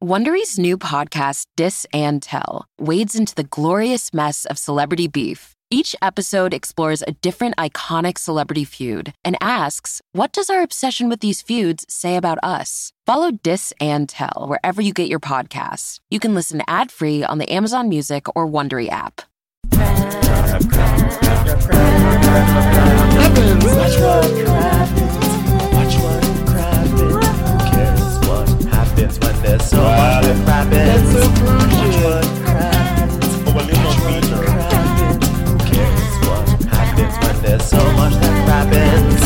Wondery's new podcast, Dis and Tell, wades into the glorious mess of celebrity beef. Each episode explores a different iconic celebrity feud and asks, what does our obsession with these feuds say about us? Follow Dis and Tell wherever you get your podcasts. You can listen ad-free on the Amazon Music or Wondery app. When there's so much that happens, watch what happens. Who cares what happens when there's so much that happens?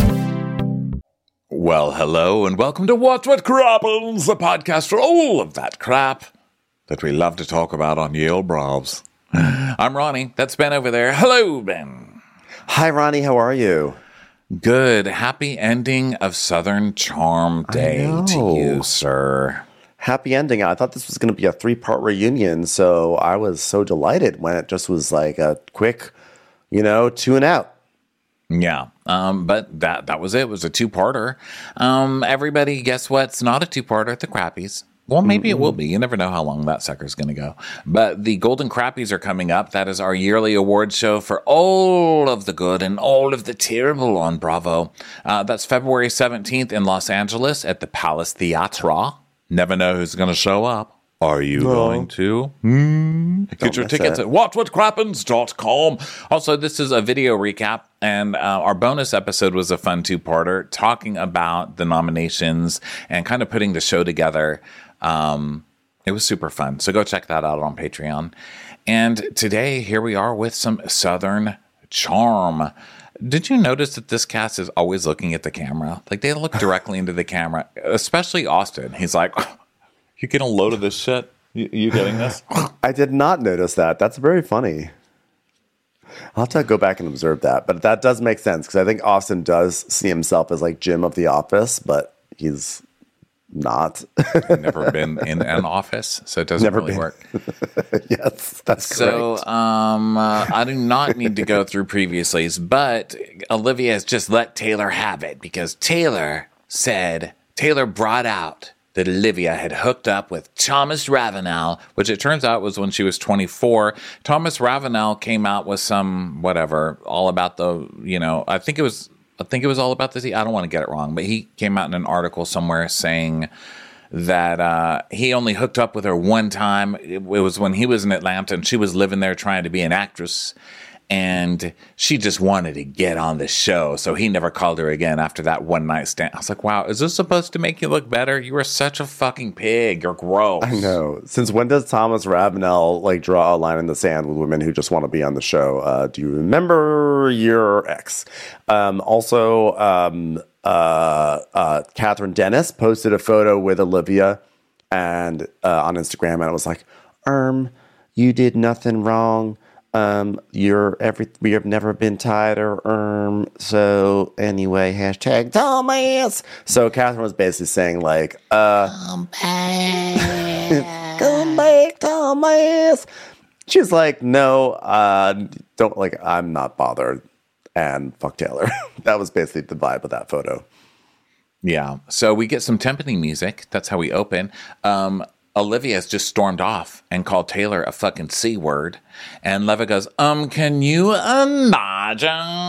Well, hello and welcome to Watch What Crappens, the podcast for all of that crap that we love to talk about on Yale Bravs. I'm Ronnie. That's Ben over there. Hello, Ben. Hi, Ronnie. How are you? Good. Happy ending of Southern Charm Day to you, sir. Happy ending. I thought this was going to be a 3-part reunion, so I was so delighted when it just was like a quick, 2 and out. Yeah, but that was it. It was a 2-parter. Everybody, guess what? It's not a 2-parter. The Crappies. Well, maybe it will be. You never know how long that sucker's going to go. But the Golden Crappies are coming up. That is our yearly award show for all of the good and all of the terrible on Bravo. That's February 17th in Los Angeles at the Palace Theatre. Never know who's going to show up. Are you going to? Get your tickets at watchwhatcrappens.com. Also, this is a video recap, and our bonus episode was a fun 2-parter talking about the nominations and kind of putting the show together. It was super fun. So go check that out on Patreon. And today, here we are with some Southern charm. Did you notice that this cast is always looking at the camera? Like, they look directly into the camera, especially Austin. He's like, you getting a load of this shit? You getting this? I did not notice that. That's very funny. I'll have to go back and observe that. But that does make sense, because I think Austin does see himself as like Jim of The Office, but he's not. Never been in an office, so it doesn't really work. Yes, that's correct. So I do not need to go through previouslys, but Olivia has just let Taylor have it, because Taylor brought out that Olivia had hooked up with Thomas Ravenel, which it turns out was when she was 24. Thomas Ravenel came out with some whatever, all about the, I think it was all about this. I don't want to get it wrong, but he came out in an article somewhere saying that he only hooked up with her one time. It was when he was in Atlanta and she was living there trying to be an actress. And she just wanted to get on the show. So he never called her again after that one night stand. I was like, wow, is this supposed to make you look better? You are such a fucking pig. You're gross. I know. Since when does Thomas Ravenel draw a line in the sand with women who just want to be on the show? Do you remember your ex? Catherine Dennis posted a photo with Olivia and on Instagram, and it was like, you did nothing wrong. We have never been tighter. So anyway, hashtag Thomas. So Catherine was basically saying come back, come back, Thomas. She's like, no, don't I'm not bothered, and fuck Taylor. That was basically the vibe of that photo. Yeah. So we get some timpani music. That's how we open. Olivia has just stormed off and called Taylor a fucking C word. And Leva goes, can you imagine?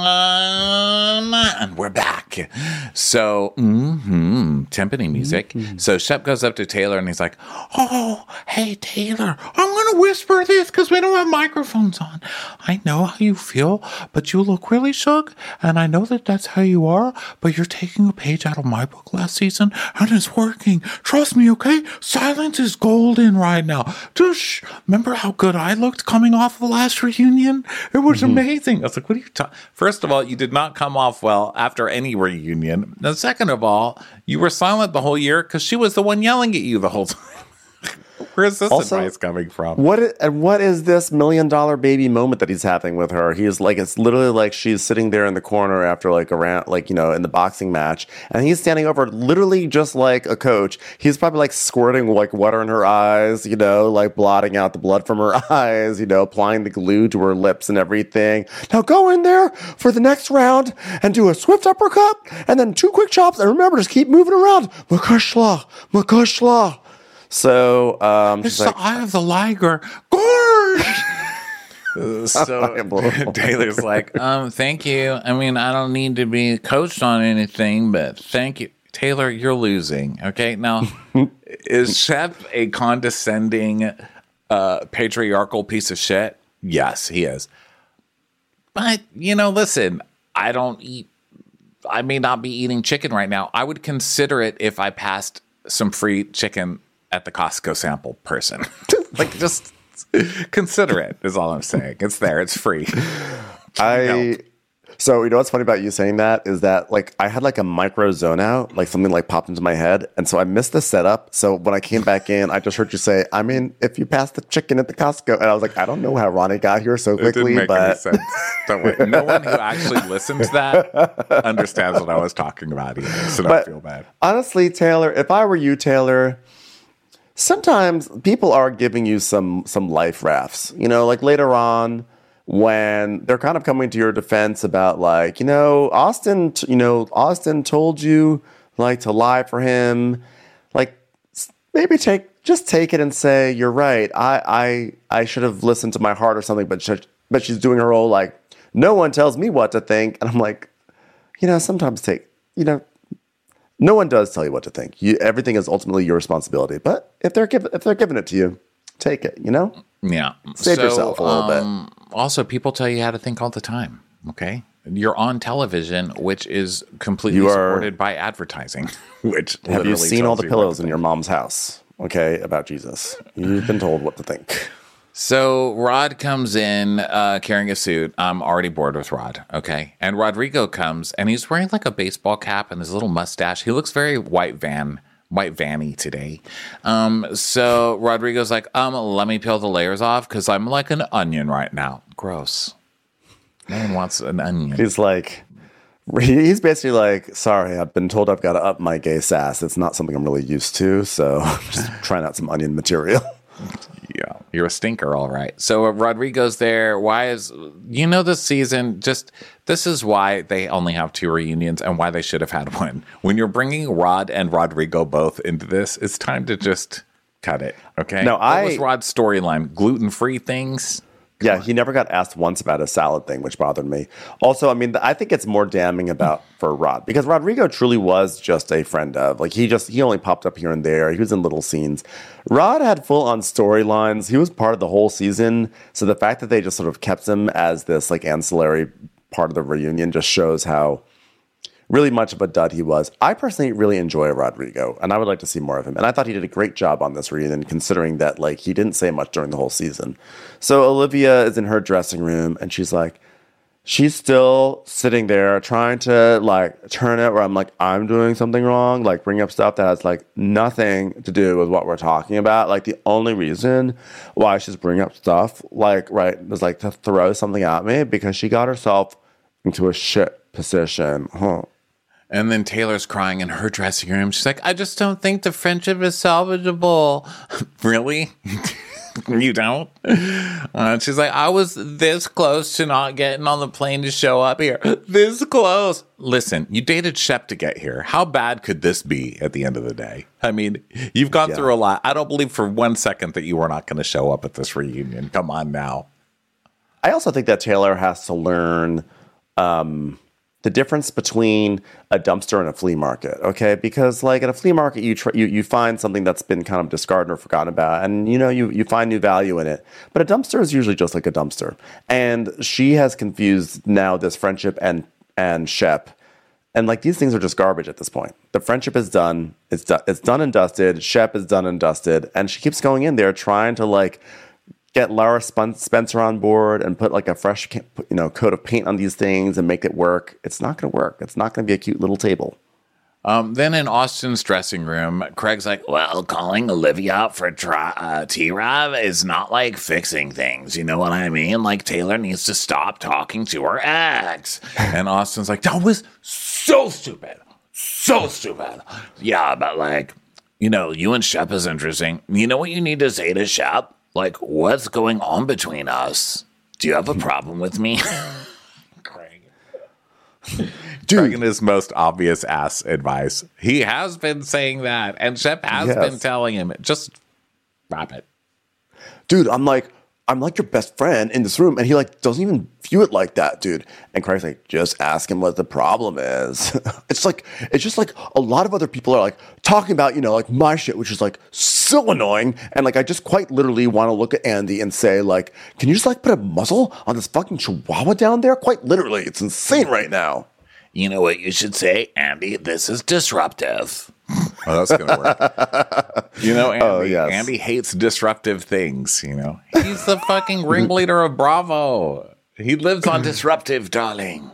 And we're back. So, timpani music. So Shep goes up to Taylor and he's like, oh, hey, Taylor, I'm going to whisper this because we don't have microphones on. I know how you feel, but you look really shook. And I know that that's how you are, but you're taking a page out of my book last season and it's working. Trust me, okay? Silence is golden right now. Just remember how good I looked coming off of the last reunion? It was amazing. I was like, what are you talking? First of all, you did not come off well after any reunion. Now, second of all, you were silent the whole year because she was the one yelling at you the whole time. Where's this advice coming from? What is this $1 million baby moment that he's having with her? He's like, it's literally like she's sitting there in the corner after in the boxing match, and he's standing over literally just like a coach. He's probably squirting water in her eyes, blotting out the blood from her eyes, applying the glue to her lips and everything. Now go in there for the next round and do a swift uppercut and then 2 quick chops, and remember, just keep moving around. Makushla. So It's she's the like, eye of the liger. Gorge! So Taylor's like, thank you. I mean, I don't need to be coached on anything, but thank you. Taylor, you're losing. Okay. Now, is Shep a condescending, patriarchal piece of shit? Yes, he is. But, listen, I may not be eating chicken right now. I would consider it if I passed some free chicken at the Costco sample person. Like, just consider it is all I'm saying. It's there. It's free. So, what's funny about you saying that is that, like, I had, like, a micro zone out, like, something, like, popped into my head. And so I missed the setup. So when I came back in, I just heard you say, I mean, if you pass the chicken at the Costco. And I was like, I don't know how Ronnie got here so quickly. It didn't make any sense. Don't worry. No one who actually listened to that understands what I was talking about either. So don't feel bad. Honestly, Taylor, if I were you, Taylor, sometimes people are giving you some life rafts. Like, later on, when they're kind of coming to your defense about, like, Austin told you, like, to lie for him, like, maybe take it and say, you're right. I should have listened to my heart or something, but she's doing her whole, like, no one tells me what to think. And I'm like, sometimes no one does tell you what to think. Everything is ultimately your responsibility. But if they're giving it to you, take it, Yeah. Save yourself a little bit. Also, people tell you how to think all the time, okay? You're on television, which is completely supported by advertising. Which have you seen all the pillows in your mom's house, okay, about Jesus? You've been told what to think. So Rod comes in carrying a suit. I'm already bored with Rod, okay? And Rodrigo comes, and he's wearing, like, a baseball cap and his little mustache. He looks very white vanny today. So Rodrigo's like, let me peel the layers off because I'm like an onion right now. Gross. No one wants an onion. He's basically like, sorry, I've been told I've got to up my gay sass. It's not something I'm really used to, so just trying out some onion material. Yeah, you're a stinker, all right. So Rodrigo's there. This season, this is why they only have 2 reunions and why they should have had one. When you're bringing Rod and Rodrigo both into this, it's time to just cut it, okay? No, what was Rod's storyline? Gluten-free things? Yeah, he never got asked once about a salad thing, which bothered me. Also, I mean, I think it's more damning for Rod because Rodrigo truly was just a friend of. Like, he only popped up here and there. He was in little scenes. Rod had full-on storylines. He was part of the whole season. So the fact that they just sort of kept him as this, like, ancillary part of the reunion just shows how really much of a dud he was. I personally really enjoy Rodrigo, and I would like to see more of him. And I thought he did a great job on this reunion, considering that, like, he didn't say much during the whole season. So Olivia is in her dressing room, and she's still sitting there trying to, like, turn it where I'm like, I'm doing something wrong, like, bring up stuff that has, like, nothing to do with what we're talking about. Like, the only reason why she's bringing up stuff, like, right, was, like, to throw something at me because she got herself into a shit position. And then Taylor's crying in her dressing room. She's like, I just don't think the friendship is salvageable. Really? You don't? She's like, I was this close to not getting on the plane to show up here. This close. Listen, you dated Shep to get here. How bad could this be at the end of the day? I mean, you've gone through a lot. I don't believe for 1 second that you were not going to show up at this reunion. Come on now. I also think that Taylor has to learn the difference between a dumpster and a flea market, okay? Because, like, at a flea market, you find something that's been kind of discarded or forgotten about, and, you find new value in it. But a dumpster is usually just like a dumpster. And she has confused now this friendship and Shep. And, like, these things are just garbage at this point. The friendship is done. It's done and dusted. Shep is done and dusted. And she keeps going in there trying to, like, get Laura Spencer on board and put, like, a fresh, coat of paint on these things and make it work. It's not going to work. It's not going to be a cute little table. Then in Austin's dressing room, Craig's like, well, calling Olivia out for T-Rav is not like fixing things. You know what I mean? Like, Taylor needs to stop talking to her ex. And Austin's like, that was so stupid. So stupid. Yeah, but, like, you and Shep is interesting. You know what you need to say to Shep? Like, what's going on between us? Do you have a problem with me? Craig. bringing his most obvious ass advice. He has been saying that, and Shep has been telling him, just drop it. Dude, I'm like your best friend in this room, and he like doesn't even view it like that, dude. And Craig's like, just ask him what the problem is. It's just like a lot of other people are like talking about, like my shit, which is like so annoying. And like I just quite literally want to look at Andy and say, like, can you just like put a muzzle on this fucking chihuahua down there? Quite literally. It's insane right now. You know what you should say, Andy? This is disruptive. Oh, that's gonna work. Andy, Andy hates disruptive things. He's the fucking ringleader of Bravo. He lives on disruptive, darling.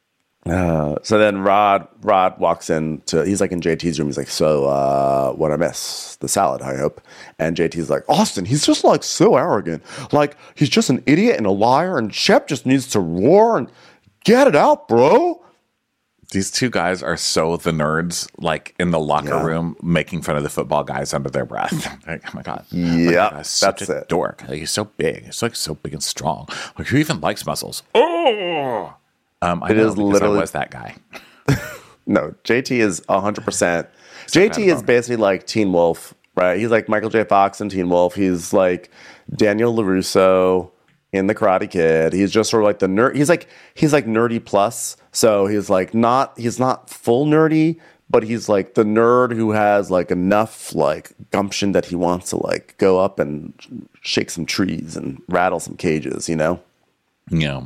So then Rod walks he's like in JT's room. He's like, so what I miss? The salad, I hope. And JT's like, Austin, he's just like so arrogant. Like he's just an idiot and a liar. And Shep just needs to roar and get it out, bro. These two guys are so the nerds, like in the locker room, making fun of the football guys under their breath. Like, oh my God. Yeah, that's a dork. Like, he's so big. He's like so big and strong. Like, who even likes muscles? Oh! I was that guy. No, JT is 100%. JT is basically like Teen Wolf, right? He's like Michael J. Fox in Teen Wolf. He's like Daniel LaRusso in The Karate Kid. He's just sort of like the nerd. He's like nerdy plus. So he's not full nerdy, but he's like the nerd who has like enough like gumption that he wants to like go up and shake some trees and rattle some cages, Yeah.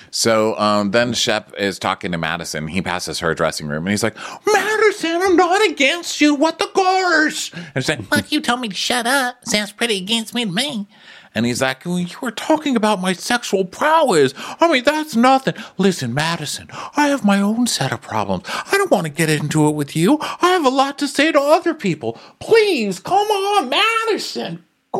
So then Shep is talking to Madison. He passes her dressing room and he's like, Madison, I'm not against you. What the course? And she's like, but you told me to shut up. Sounds pretty against me to me. And he's like, well, you were talking about my sexual prowess. I mean, that's nothing. Listen, Madison, I have my own set of problems. I don't want to get into it with you. I have a lot to say to other people. Please, come on, Madison.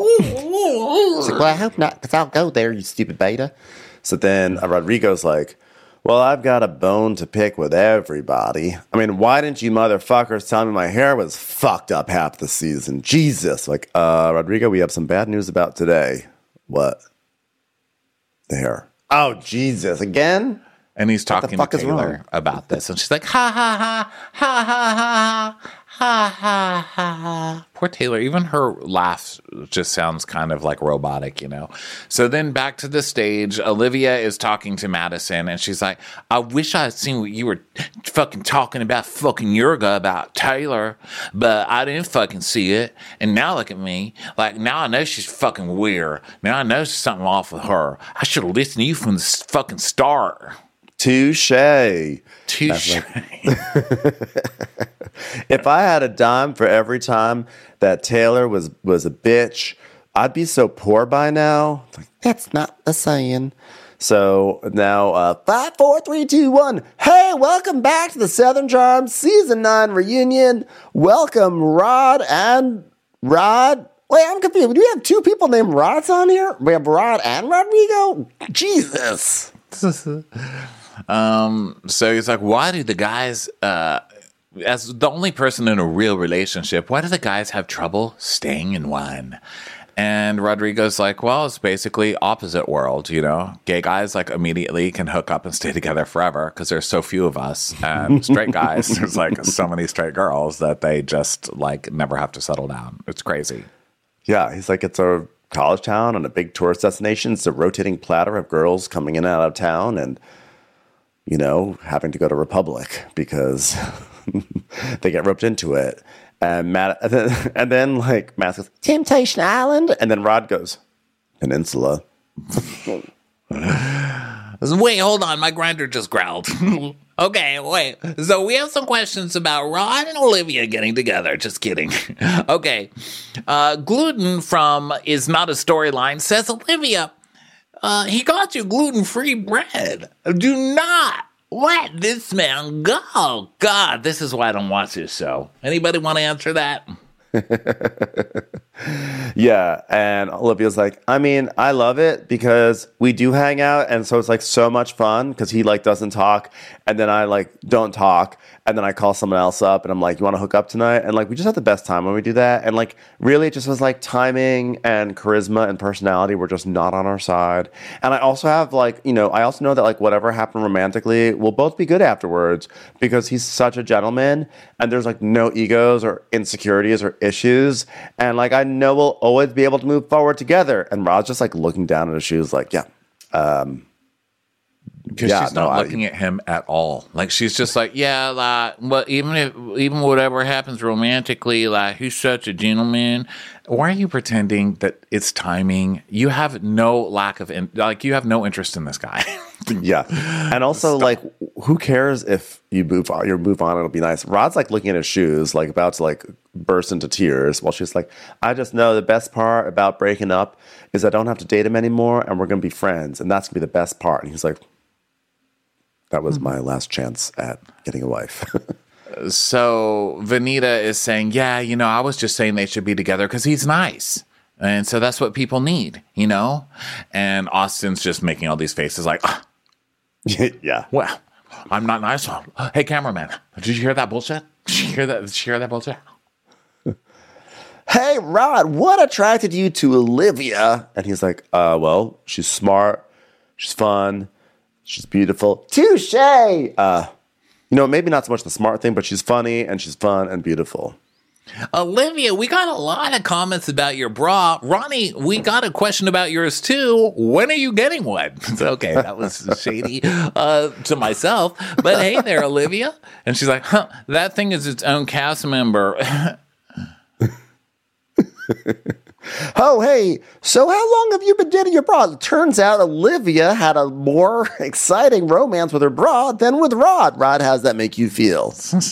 She's like, well, I hope not, because I'll go there, you stupid beta. So then Rodrigo's like, well, I've got a bone to pick with everybody. I mean, why didn't you motherfuckers tell me my hair was fucked up half the season? Jesus. Like, Rodrigo, we have some bad news about today. What? The hair. Oh, Jesus. Again? And he's talking to Taylor about this. And she's like, ha, ha, ha, ha, ha, ha, ha, ha, ha. Poor Taylor. Even her laugh just sounds kind of like robotic, So then back to the stage, Olivia is talking to Madison. And she's like, I wish I had seen what you were fucking talking about fucking Yurga about Taylor. But I didn't fucking see it. And now look at me. Like, now I know she's fucking weird. Now I know there's something off with her. I should have listened to you from the fucking start. Touche. If I had a dime for every time that Taylor was a bitch, I'd be so poor by now. Like, that's not the saying. So now, 5, 4, 3, 2, 1. Hey, welcome back to the Southern Charm Season 9 reunion. Welcome, Rod. Wait, I'm confused. Do we have two people named Rods on here? We have Rod and Rodrigo? Jesus. So he's like, why do the guys, as the only person in a real relationship, why do the guys have trouble staying in one? And Rodrigo's like, well, it's basically opposite world, Gay guys like immediately can hook up and stay together forever because there's so few of us. And straight guys, there's like so many straight girls that they just like never have to settle down. It's crazy. Yeah, he's like, it's a college town and a big tourist destination. It's a rotating platter of girls coming in and out of town and having to go to Republic because they get roped into it. And then like Matt goes, Temptation Island. And then Rod goes, Peninsula. Wait, hold on. My grinder just growled. Okay, wait. So we have some questions about Rod and Olivia getting together. Just kidding. Okay. Gluten from Is Not a Storyline says, Olivia, he got you gluten-free bread. Do not let this man go. Oh, God, this is why I don't watch this show. Anybody want to answer that? Yeah, and Olivia's like, I mean, I love it because we do hang out, and so it's like so much fun because he like doesn't talk, and then I like don't talk, and then I call someone else up and I'm like, you want to hook up tonight? And like, we just have the best time when we do that. And like, really, it just was like timing and charisma and personality were just not on our side. And I also have like, I also know that like whatever happened romantically, we'll both be good afterwards because he's such a gentleman and there's like no egos or insecurities or issues. And like, I know we'll always be able to move forward together. And Rod's just like looking down at his shoes like, yeah. Because she's not looking at him at all. Like, she's just like, yeah, like, but even whatever happens romantically, like, he's such a gentleman. Why are you pretending that it's timing? You have no lack of, you have no interest in this guy. Yeah. And also, like, who cares if you move on, it'll be nice. Rod's, like, looking at his shoes, like, about to, like, burst into tears while she's like, I just know the best part about breaking up is I don't have to date him anymore and we're going to be friends. And that's going to be the best part. And he's like, that was my last chance at getting a wife. So Venita is saying, yeah, I was just saying they should be together because he's nice. And so that's what people need, And Austin's just making all these faces like, yeah. Well, I'm not nice. Hey, cameraman, did you hear that bullshit? Did you hear that bullshit? Hey, Rod, what attracted you to Olivia? And he's like, well, she's smart. She's fun. She's beautiful. Touche! Maybe not so much the smart thing, but she's funny and she's fun and beautiful. Olivia, we got a lot of comments about your bra. Ronnie, we got a question about yours too. When are you getting one? It's okay, that was shady to myself. But hey there, Olivia. And she's like, that thing is its own cast member. Oh, hey, so how long have you been dating your bra? It turns out Olivia had a more exciting romance with her bra than with Rod. Rod, how's that make you feel?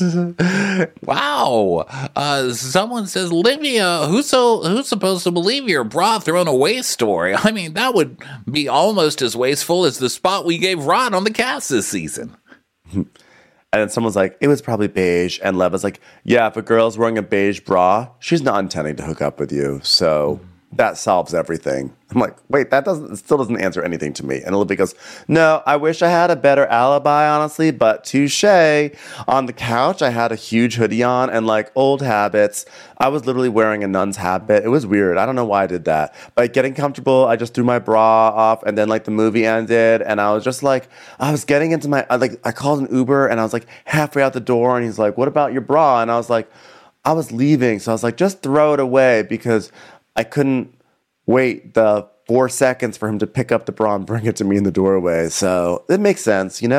Wow. Someone says, Olivia, who's supposed to believe your bra thrown away story? I mean, that would be almost as wasteful as the spot we gave Rod on the cast this season. And then someone's like, it was probably beige. And Leva's like, yeah, if a girl's wearing a beige bra, she's not intending to hook up with you. So that solves everything. I'm like, wait, still doesn't answer anything to me. And Olivia goes, no, I wish I had a better alibi, honestly, but touche. On the couch, I had a huge hoodie on and like old habits. I was literally wearing a nun's habit. It was weird. I don't know why I did that. But getting comfortable, I just threw my bra off and then like the movie ended and I was just like, I was getting into I called an Uber and I was like halfway out the door and he's like, what about your bra? And I was like, I was leaving. So I was like, just throw it away because I couldn't wait the 4 seconds for him to pick up the bra and bring it to me in the doorway. So it makes sense, I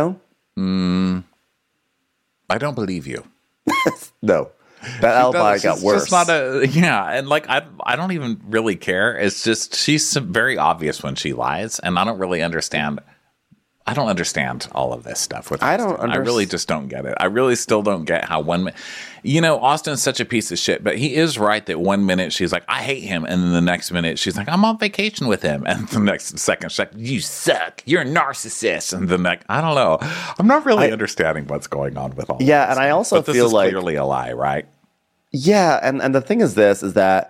don't believe you. No. That alibi got worse. And like I don't even really care. It's just she's very obvious when she lies, and I don't really understand. I don't understand all of this stuff with Austin. I really just don't get it. I really still don't get how Austin's such a piece of shit, but he is right that 1 minute she's like, I hate him. And then the next minute she's like, I'm on vacation with him. And the next second she's like, you suck. You're a narcissist. And the next, I don't know. I'm not really understanding what's going on with all this. And I also feel this is like clearly a lie, right? Yeah. And the thing is that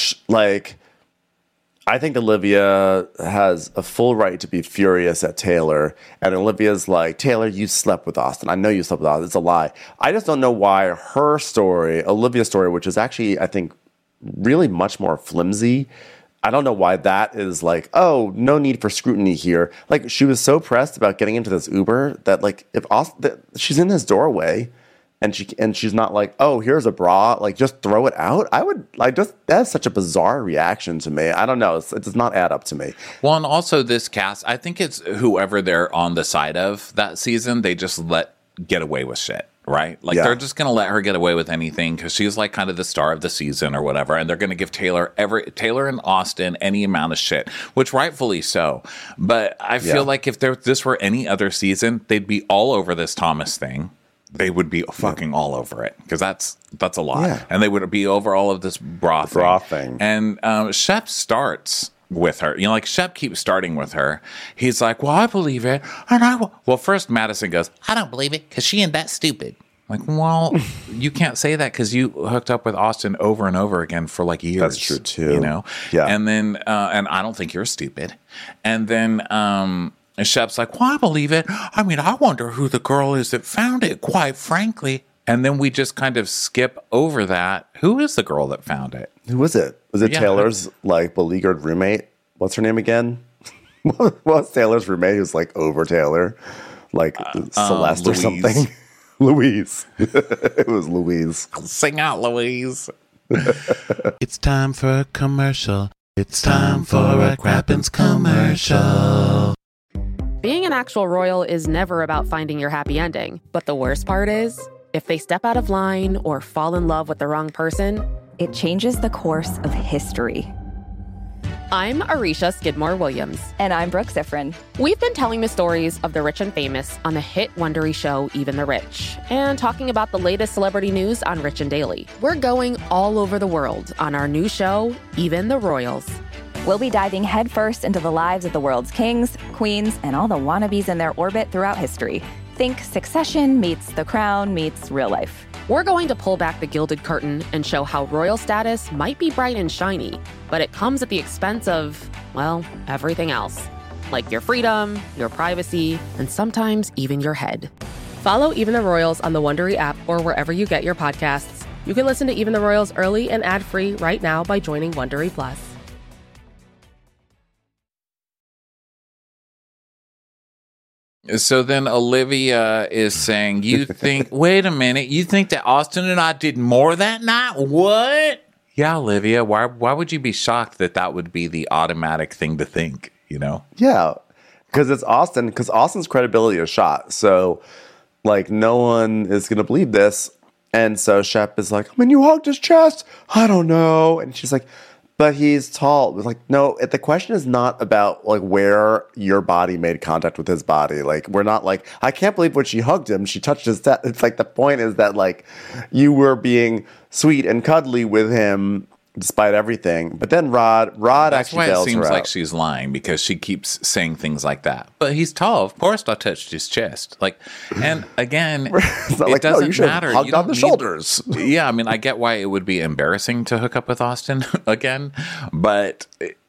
I think Olivia has a full right to be furious at Taylor. And Olivia's like, Taylor, you slept with Austin. I know you slept with Austin. It's a lie. I just don't know why her story, Olivia's story, which is actually, I think, really much more flimsy. I don't know why that is like, oh, no need for scrutiny here. Like, she was so pressed about getting into this Uber that, like, if Austin, she's in his doorway. And she's not like, oh, here's a bra, like just throw it out. I would like that's such a bizarre reaction to me. I don't know. It does not add up to me. Well, and also this cast, I think it's whoever they're on the side of that season, they just let get away with shit, right? Like they're just going to let her get away with anything because she's like kind of the star of the season or whatever. And they're going to give Taylor and Austin any amount of shit, which rightfully so. But I feel like if this were any other season, they'd be all over this Thomas thing. They would be fucking all over it because that's a lot, and they would be over all of this bra thing. And Shep starts with her, like Shep keeps starting with her. He's like, "Well, I believe it," and well, first Madison goes, "I don't believe it because she ain't that stupid." Like, well, you can't say that because you hooked up with Austin over and over again for like years. That's true too. Yeah. And then, and I don't think you're stupid. And then, and Shep's like, well, I believe it. I mean, I wonder who the girl is that found it, quite frankly. And then we just kind of skip over that. Who is the girl that found it? Who was it? Was it Taylor's like beleaguered roommate? What's her name again? What was Taylor's roommate who's like over Taylor? Like Celeste or Louise. something? Louise. It was Louise. Sing out, Louise. It's time for a commercial. It's time for a Crappens commercial. Being an actual royal is never about finding your happy ending. But the worst part is, if they step out of line or fall in love with the wrong person, it changes the course of history. I'm Arisha Skidmore-Williams. And I'm Brooke Sifrin. We've been telling the stories of the rich and famous on the hit Wondery show, Even the Rich, and talking about the latest celebrity news on Rich and Daily. We're going all over the world on our new show, Even the Royals. We'll be diving headfirst into the lives of the world's kings, queens, and all the wannabes in their orbit throughout history. Think Succession meets The Crown meets real life. We're going to pull back the gilded curtain and show how royal status might be bright and shiny, but it comes at the expense of, well, everything else. Like your freedom, your privacy, and sometimes even your head. Follow Even the Royals on the Wondery app or wherever you get your podcasts. You can listen to Even the Royals early and ad-free right now by joining Wondery Plus. So then Olivia is saying, you think, wait a minute, you think that Austin and I did more that night? What? Yeah, Olivia, why would you be shocked that that would be the automatic thing to think, you know? Yeah, because it's Austin, because Austin's credibility is shot. So, like, no one is going to believe this. And so Shep is like, I mean, you hugged his chest. I don't know. And she's like, but he's tall. It's like, no, the question is not about like where your body made contact with his body. Like, we're not like, I can't believe when she hugged him, she touched his set. It's like the point is that like you were being sweet and cuddly with him despite everything. But then Rod That's actually why it bails her seems like out. she's lying, because she keeps saying things like that. But he's tall. Of course I touched his chest. Like, and again, It's not it like, no, doesn't you should matter. have hugged You on don't the need- shoulders. Yeah, I mean, I get why it would be embarrassing to hook up with Austin again, but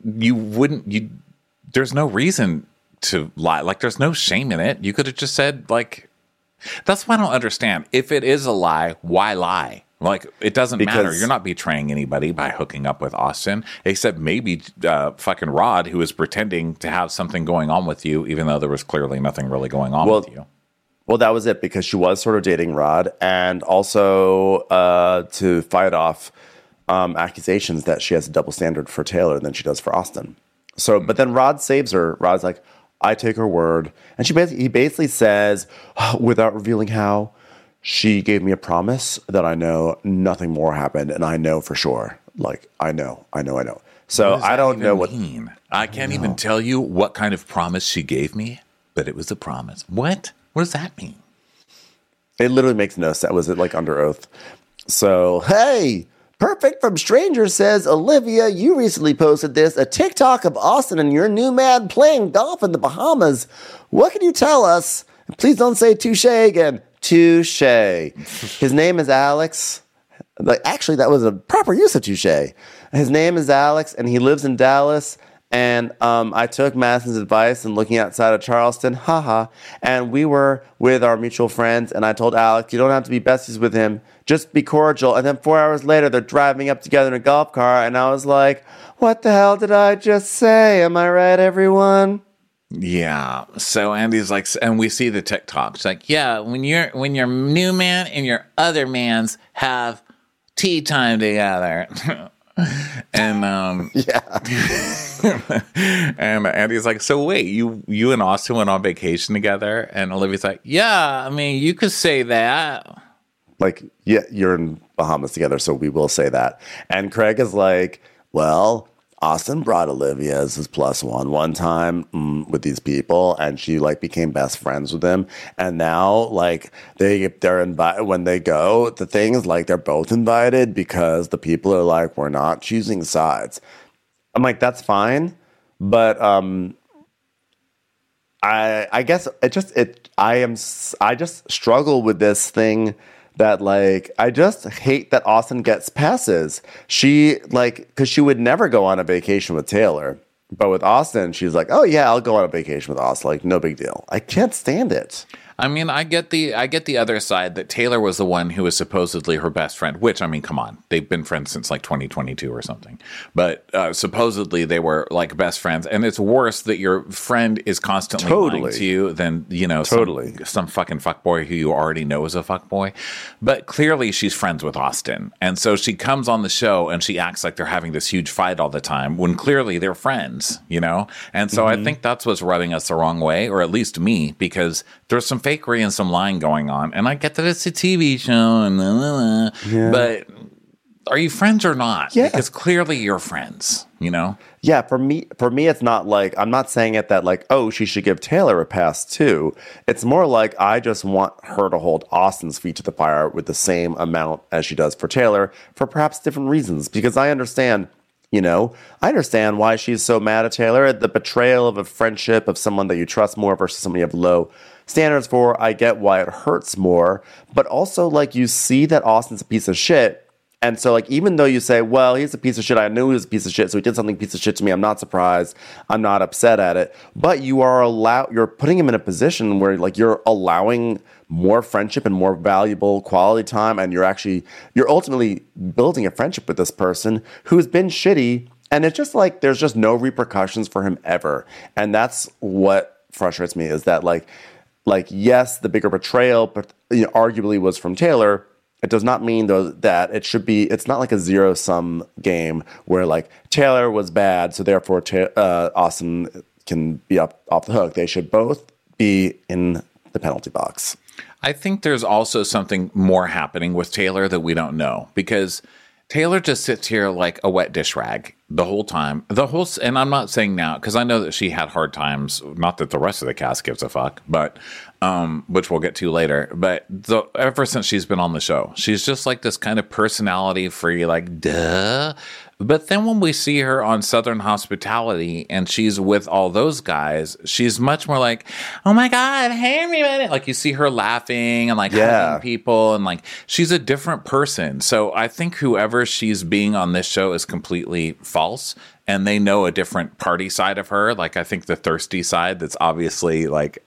there's no reason to lie. Like, there's no shame in it. You could have just said, like, that's why I don't understand. If it is a lie, why lie? Like, it doesn't matter. You're not betraying anybody by hooking up with Austin, except maybe fucking Rod, who is pretending to have something going on with you, even though there was clearly nothing really going on with you. Well, that was it, because she was sort of dating Rod, and also to fight off accusations that she has a double standard for Taylor than she does for Austin. So, but then Rod saves her. Rod's like, I take her word. And he basically says, without revealing how, she gave me a promise that I know nothing more happened, and I know for sure. Like, I know. So I don't know what... I can't even tell you what kind of promise she gave me, but it was a promise. What? What does that mean? It literally makes no sense. Was it like under oath? So, hey, Perfect from Stranger says, Olivia, you recently posted a TikTok of Austin and your new man playing golf in the Bahamas. What can you tell us? And please don't say touche again. Touche. His name is Alex. Like, actually, that was a proper use of touche. His name is Alex, and he lives in Dallas. And I took Madison's advice and looking outside of Charleston, and we were with our mutual friends, and I told Alex, you don't have to be besties with him, just be cordial. And then 4 hours later, they're driving up together in a golf car, and I was like, what the hell did I just say? Am I right, everyone? Yeah. So Andy's like, and we see the TikTok. It's like, yeah, when your new man and your other man's have tea time together. And and Andy's like, so wait, you and Austin went on vacation together? And Olivia's like, yeah, I mean, you could say that. Like, yeah, you're in Bahamas together, so we will say that. And Craig is like, well, Austin brought Olivia as his plus one time with these people, and she like became best friends with him. And now, like, they're invited when they go. The thing is, like, they're both invited because the people are like, we're not choosing sides. I'm like, that's fine, but I guess I just struggle with this thing. That, like, I just hate that Austin gets passes. She, like, because she would never go on a vacation with Taylor. But with Austin, she's like, oh, yeah, I'll go on a vacation with Austin. Like, no big deal. I can't stand it. I mean, I get the other side that Taylor was the one who was supposedly her best friend, which, I mean, come on. They've been friends since like 2022 or something. But supposedly they were like best friends. And it's worse that your friend is constantly lying to you than, you know, some fucking fuckboy who you already know is a fuckboy. But clearly she's friends with Austin. And so she comes on the show and she acts like they're having this huge fight all the time when clearly they're friends, you know? And so I think that's what's rubbing us the wrong way, or at least me, because there's some fakery and some lying going on. And I get that it's a TV show, and but are you friends or not? Yeah. Because clearly you're friends, you know? Yeah, for me, it's not like, I'm not saying it that like, oh, she should give Taylor a pass too. It's more like I just want her to hold Austin's feet to the fire with the same amount as she does for Taylor, for perhaps different reasons. Because I understand, you know, why she's so mad at Taylor. The betrayal of a friendship of someone that you trust more versus someone you have low standards for. I get why it hurts more. But also, like, you see that Austin's a piece of shit. And so, like, even though you say, well, he's a piece of shit, I knew he was a piece of shit, so he did something piece of shit to me, I'm not surprised, I'm not upset at it. But you're putting him in a position where, like, you're allowing more friendship and more valuable quality time, and you're ultimately building a friendship with this person who's been shitty, and it's just like, there's just no repercussions for him ever. And that's what frustrates me, is that, like, yes, the bigger betrayal, but, you know, arguably was from Taylor. It does not mean, though, that it's not like a zero-sum game where, like, Taylor was bad, so therefore Austin can be off the hook. They should both be in the penalty box. I think there's also something more happening with Taylor that we don't know, because Taylor just sits here like a wet dish rag the whole time. And I'm not saying now, because I know that she had hard times. Not that the rest of the cast gives a fuck, but which we'll get to later. But ever since she's been on the show, she's just like this kind of personality-free, like, duh. But then when we see her on Southern Hospitality and she's with all those guys, she's much more like, oh my God, hey everybody. Like, you see her laughing and like hugging people, and like, she's a different person. So I think whoever she's being on this show is completely false, and they know a different party side of her. Like, I think the thirsty side that's obviously like,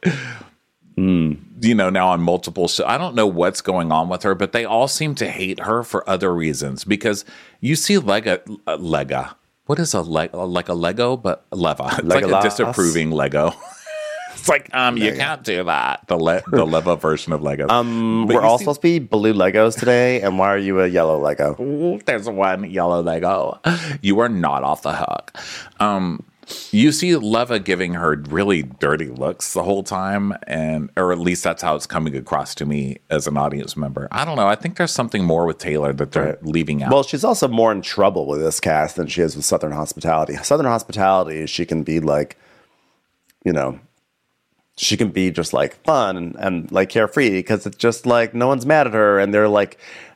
you know, now on multiple shows. I don't know what's going on with her, but they all seem to hate her for other reasons, because you see Lega. What is like a Lego, but Leva. It's like a disapproving Lego. It's like, you can't do that. The Leva version of Lego. We're all supposed to be blue Legos today, and why are you a yellow Lego? Ooh, there's one yellow Lego. You are not off the hook. You see Leva giving her really dirty looks the whole time, or at least that's how it's coming across to me as an audience member. I don't know. I think there's something more with Taylor that they're leaving out. Well, she's also more in trouble with this cast than she is with Southern Hospitality. Southern Hospitality, she can be like, you know, she can be just like fun and like carefree, because it's just like no one's mad at her, and they're like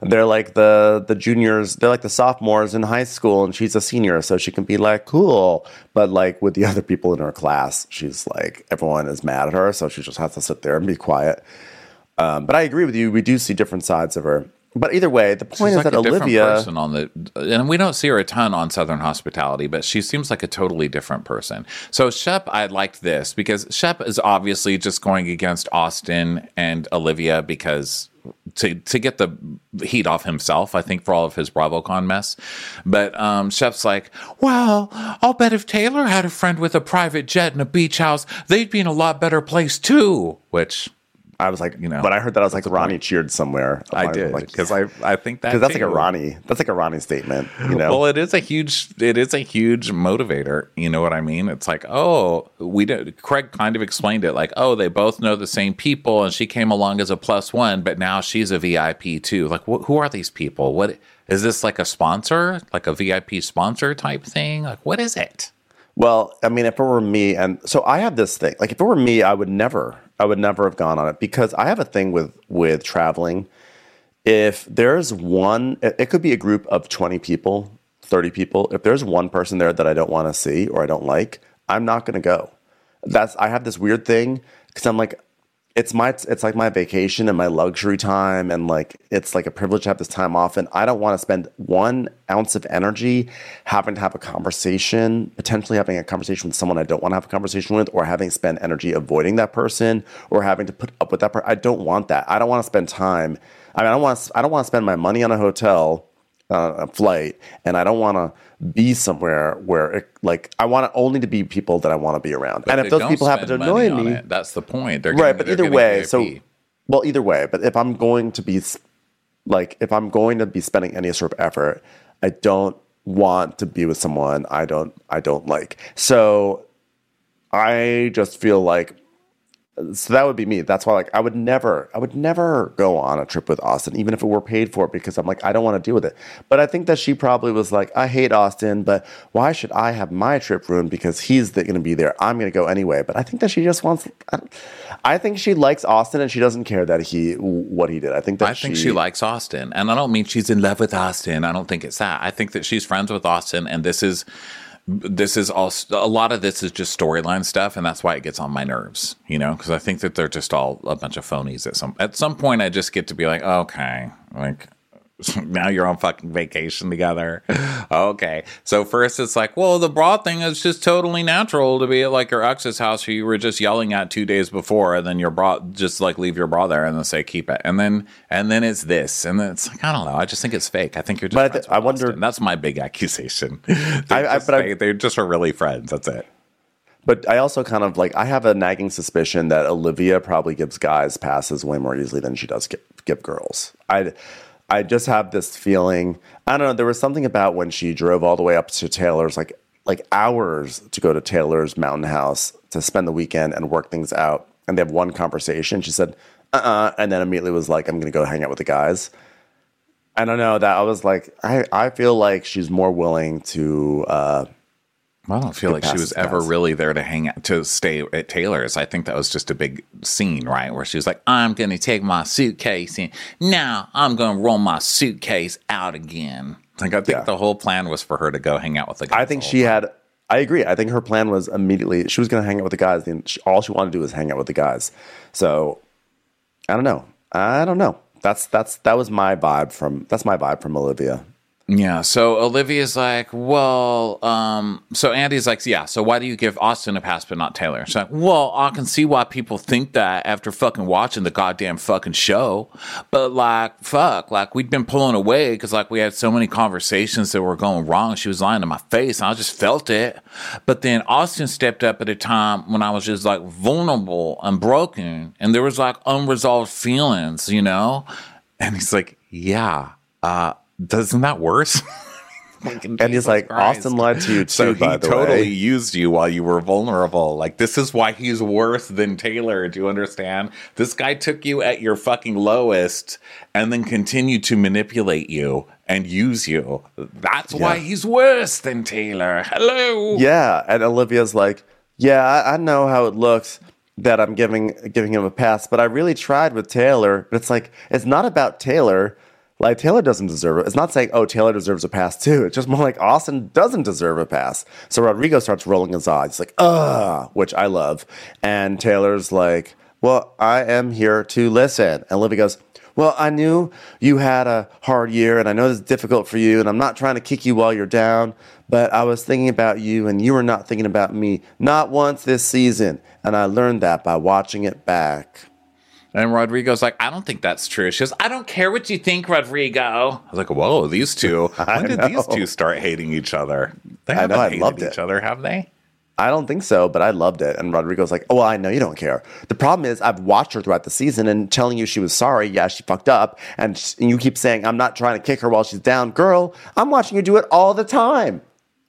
the juniors, they're like the sophomores in high school, and she's a senior, so she can be like cool. But like with the other people in her class, she's like, everyone is mad at her, so she just has to sit there and be quiet. But I agree with you, we do see different sides of her. But either way, the point is like that Olivia, person and we don't see her a ton on Southern Hospitality, but she seems like a totally different person. So Shep, I liked this because Shep is obviously just going against Austin and Olivia because to get the heat off himself, I think, for all of his BravoCon mess. But Shep's like, well, I'll bet if Taylor had a friend with a private jet and a beach house, they'd be in a lot better place too. Which I was like, you know, but I heard that I was like Ronnie cheered somewhere. I did, because I think that, because that's like a Ronnie statement, you know. Well, it is a huge motivator. You know what I mean? It's like, oh, Craig kind of explained it like, oh, they both know the same people, and she came along as a +1, but now she's a VIP too. Like, who are these people? What is this, like a sponsor, like a VIP sponsor type thing? Like, what is it? Well, I mean, if it were me, and so I have this thing, like if it were me, I would never have gone on it, because I have a thing with traveling. If there's one, it could be a group of 20 people, 30 people. If there's one person there that I don't want to see or I don't like, I'm not going to go. I have this weird thing, because I'm like, it's like my vacation and my luxury time, and like it's like a privilege to have this time off, and I don't want to spend 1 ounce of energy having to have a conversation, potentially having a conversation with someone I don't want to have a conversation with, or having to spend energy avoiding that person, or having to put up with that person. I don't want that. I don't want to spend time. I mean, I don't want to spend my money on a hotel, a flight, and I don't want to be somewhere where I want it only to be people that I want to be around. But and if those people happen to annoy me, that's the point. Right, but either way, either way, but if I'm going to be spending any sort of effort, I don't want to be with someone I don't like. So I just feel like, so that would be me. That's why, like, I would never go on a trip with Austin, even if it were paid for, because I'm like, I don't want to deal with it. But I think that she probably was like, I hate Austin, but why should I have my trip ruined because he's going to be there? I'm going to go anyway. But I think that she just wants. I think she likes Austin, and she doesn't care that what he did. I think she likes Austin, and I don't mean she's in love with Austin. I don't think it's that. I think that she's friends with Austin, and this is also a lot of this is just storyline stuff, and that's why it gets on my nerves, because I think that they're just all a bunch of phonies at some point. I just get to be like, okay, like, now you're on fucking vacation together. Okay. So first it's like, well, the bra thing is just totally natural to be at like your ex's house who you were just yelling at 2 days before, and then your bra, just like leave your bra there and then say keep it. And then it's this, and then it's like, I don't know. I just think it's fake. I think you're just friends with Austin. That's my big accusation. They just are really friends. That's it. But I also kind of I have a nagging suspicion that Olivia probably gives guys passes way more easily than she does give girls. I just have this feeling. I don't know. There was something about when she drove all the way up to Taylor's, like hours to go to Taylor's mountain house to spend the weekend and work things out. And they have one conversation. She said, and then immediately was like, I'm going to go hang out with the guys. I don't know. That I was like, I feel like she's more willing to. I don't feel like she was ever really there to stay at Taylor's. I think that was just a big scene, right? Where she was like, I'm going to take my suitcase and now I'm going to roll my suitcase out again. Like, I think the whole plan was for her to go hang out with the guys. I think I agree. I think her plan was immediately, she was going to hang out with the guys. All she wanted to do was hang out with the guys. So I don't know. That was my vibe from Olivia. Yeah, so Olivia's like, well, so Andy's like, yeah, so why do you give Austin a pass but not Taylor? She's like, well, I can see why people think that after fucking watching the goddamn fucking show. But like, fuck, like we'd been pulling away because like we had so many conversations that were going wrong. She was lying to my face and I just felt it. But then Austin stepped up at a time when I was just like vulnerable and broken and there was like unresolved feelings, And he's like, yeah, doesn't that worse? And he's like, Christ. Austin lied to you too, so by the way. He totally way. used you while you were vulnerable. Like, this is why he's worse than Taylor. Do you understand? This guy took you at your fucking lowest and then continued to manipulate you and use you. That's why he's worse than Taylor. Hello. Yeah, and Olivia's like, yeah, I know how it looks that I'm giving him a pass, but I really tried with Taylor. But it's like, it's not about Taylor. Like, Taylor doesn't deserve it. It's not saying, oh, Taylor deserves a pass too. It's just more like Austin doesn't deserve a pass. So Rodrigo starts rolling his eyes. He's like, which I love. And Taylor's like, well, I am here to listen. And Olivia goes, well, I knew you had a hard year, and I know this is difficult for you, and I'm not trying to kick you while you're down, but I was thinking about you, and you were not thinking about me. Not once this season. And I learned that by watching it back. And Rodrigo's like, I don't think that's true. She goes, I don't care what you think, Rodrigo. I was like, whoa, these two. When did these two start hating each other? They haven't hated each other, have they? I don't think so, but I loved it. And Rodrigo's like, oh, well, I know you don't care. The problem is I've watched her throughout the season and telling you she was sorry. Yeah, she fucked up. And you keep saying, I'm not trying to kick her while she's down. Girl, I'm watching you do it all the time.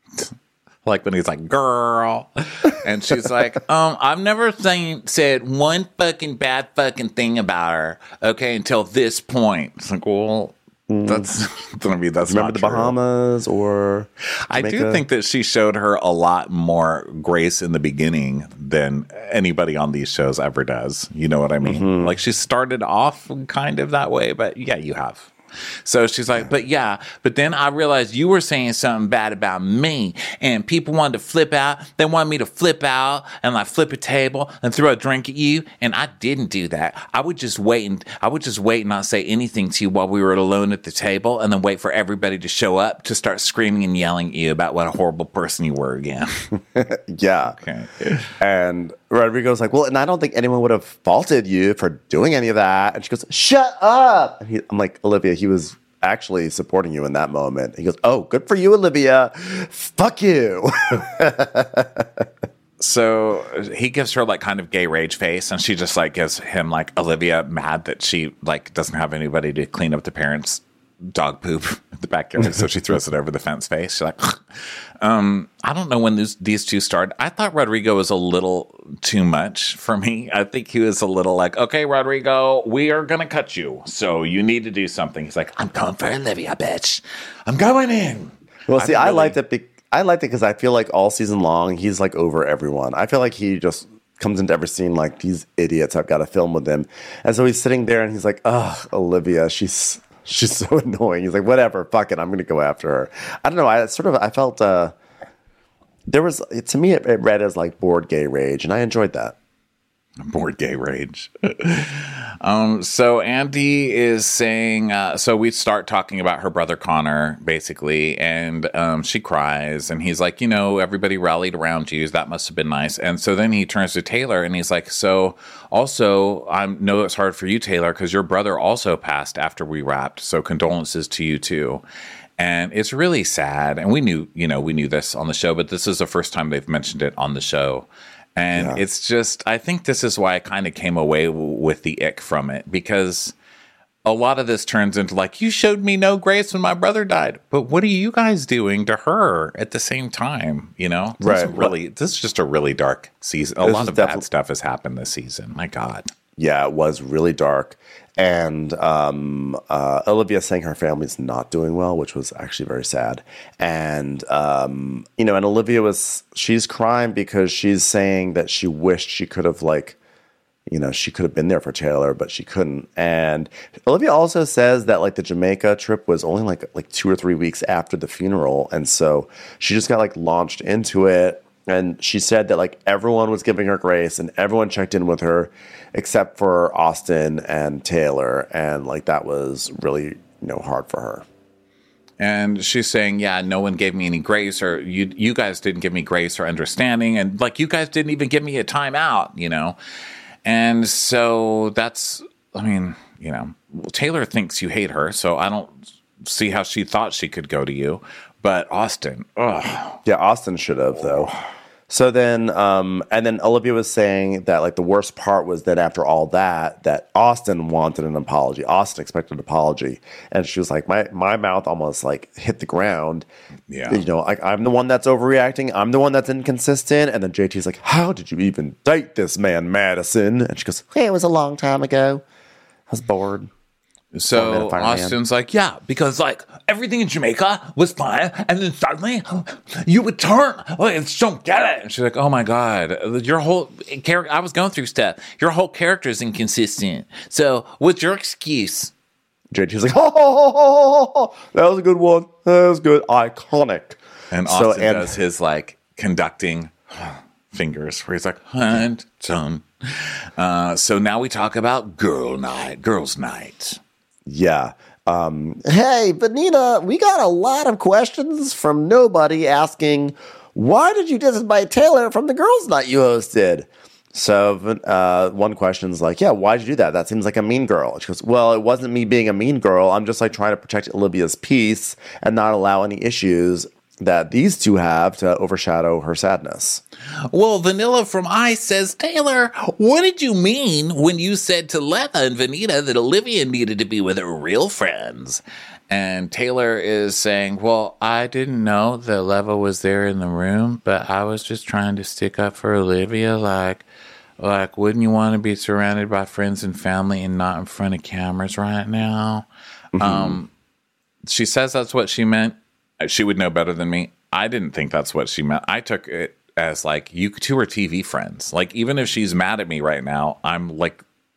Like when he's like, girl. And she's like, I've never said one fucking bad fucking thing about her, okay, until this point. It's like, well, that's remember not the true. Bahamas or Jamaica? I do think that she showed her a lot more grace in the beginning than anybody on these shows ever does. You know what I mean? Mm-hmm. Like, she started off kind of that way, but yeah, you have. So she's like, but then I realized you were saying something bad about me, and people wanted to flip out. They wanted me to flip out and like flip a table and throw a drink at you, and I didn't do that. I would just wait and not say anything to you while we were alone at the table, and then wait for everybody to show up to start screaming and yelling at you about what a horrible person you were again. Yeah. Okay. And Rodrigo's like, well, and I don't think anyone would have faulted you for doing any of that. And she goes, shut up. And I'm like, Olivia, he was actually supporting you in that moment. He goes, oh, good for you, Olivia. Fuck you. So he gives her like kind of gay rage face, and she just like gives him like Olivia mad that she like doesn't have anybody to clean up the parents' dog poop in the backyard, so she throws it over the fence face. She's like, I don't know when these two started. I thought Rodrigo was a little too much for me. I think he was a little like, okay, Rodrigo, we are gonna cut you, so you need to do something. He's like, I'm going for Olivia, bitch. I'm going in. Well, see, I liked it because I feel like all season long he's like over everyone. I feel like he just comes into every scene like, these idiots, I've got to film with them. And so he's sitting there and he's like, ugh, Olivia, she's so annoying. He's like, whatever, fuck it, I'm going to go after her. I don't know. I felt there was, to me, it read as like bored gay rage, and I enjoyed that. Bored gay rage. So Andy is saying, so we start talking about her brother Connor, basically, and she cries, and he's like, everybody rallied around you. That must have been nice. And so then he turns to Taylor, and he's like, so also, I know it's hard for you, Taylor, because your brother also passed after we wrapped. So condolences to you, too. And it's really sad. And we knew this on the show, but this is the first time they've mentioned it on the show. And It's just, I think this is why I kind of came away with the ick from it, because a lot of this turns into like, you showed me no grace when my brother died, but what are you guys doing to her at the same time? Right. This is just a really dark season. A lot of bad stuff has happened this season. My God. Yeah, it was really dark. And Olivia saying her family's not doing well, which was actually very sad. And, and Olivia she's crying because she's saying that she wished she could have she could have been there for Taylor, but she couldn't. And Olivia also says that like the Jamaica trip was only like 2 or 3 weeks after the funeral. And so she just got like launched into it. And she said that like everyone was giving her grace and everyone checked in with her except for Austin and Taylor. And like that was really, hard for her. And she's saying, yeah, no one gave me any grace, or you guys didn't give me grace or understanding. And like you guys didn't even give me a timeout, And so that's, Taylor thinks you hate her. So I don't see how she thought she could go to you. But Austin, ugh. Yeah, Austin should have, though. So then, and then Olivia was saying that like the worst part was that after all that Austin wanted an apology. Austin expected an apology, and she was like, my mouth almost like hit the ground. Yeah, like I'm the one that's overreacting. I'm the one that's inconsistent. And then JT's like, how did you even date this man, Madison? And she goes, hey, it was a long time ago. I was bored. So Austin's like, yeah, because like everything in Jamaica was fine, and then suddenly you would turn. I just don't get it. And she's like, oh my God, your whole character. I was going through stuff. Your whole character is inconsistent. So what's your excuse? JT's like, oh, that was a good one. That was good, iconic. And Austin does his like conducting fingers, where he's like, and done. So now we talk about girls' night. Yeah. Hey, Benita, we got a lot of questions from nobody asking, why did you disinvite Taylor from the girls' night you hosted? So one question's like, yeah, why'd you do that? That seems like a mean girl. She goes, well, it wasn't me being a mean girl. I'm just like trying to protect Olivia's peace and not allow any issues that these two have to overshadow her sadness. Well, Vanilla from Ice says, Taylor, what did you mean when you said to Leva and Vanita that Olivia needed to be with her real friends? And Taylor is saying, well, I didn't know that Leva was there in the room, but I was just trying to stick up for Olivia. Like, wouldn't you want to be surrounded by friends and family and not in front of cameras right now? Mm-hmm. She says that's what she meant. She would know better than me. I didn't think that's what she meant. I took it as like, you two are TV friends. Like, even if she's mad at me right now, I'm like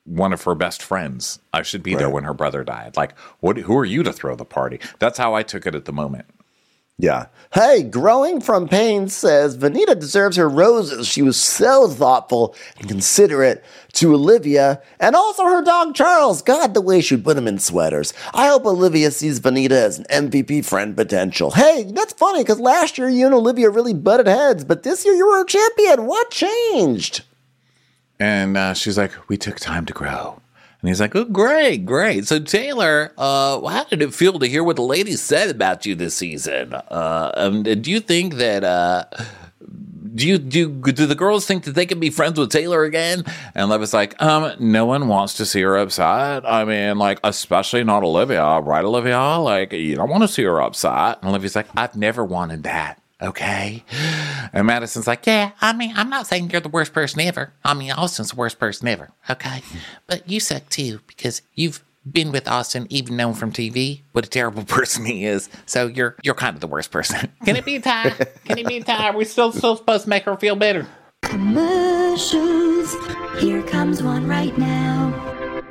one of her best friends. I should be there when her brother died. Like, who are you to throw the party? That's how I took it at the moment. Yeah. Hey, Growing from Pain says Vanita deserves her roses. She was so thoughtful and considerate to Olivia and also her dog Charles. God, the way she would put him in sweaters. I hope Olivia sees Vanita as an MVP friend potential. Hey, that's funny because last year you and Olivia really butted heads, but this year you were a champion. What changed? And she's like, we took time to grow. And he's like, oh, great. So, Taylor, how did it feel to hear what the ladies said about you this season? Do you think that, do the girls think that they can be friends with Taylor again? And Lev is like, no one wants to see her upset. I mean, like, especially not Olivia, right, Olivia? Like, you don't want to see her upset. And Olivia's like, I've never wanted that. Okay. And Madison's like, yeah, I mean, I'm not saying you're the worst person ever. I mean, Austin's the worst person ever. Okay. But you suck too, because you've been with Austin, even known from TV what a terrible person he is. So you're kind of the worst person. Can it be a tie? Can it be a tie? We're still supposed to make her feel better. Commercials. Here comes one right now.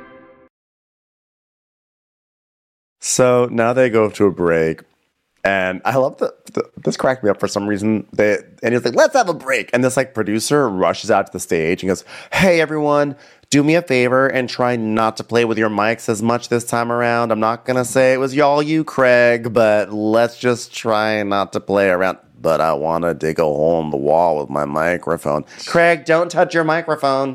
So now they go to a break. And I love this cracked me up for some reason. And he's like, let's have a break. And this like producer rushes out to the stage and goes, hey, everyone, do me a favor and try not to play with your mics as much this time around. I'm not going to say it was y'all you, Craig, but let's just try not to play around. But I want to dig a hole in the wall with my microphone. Craig, don't touch your microphone.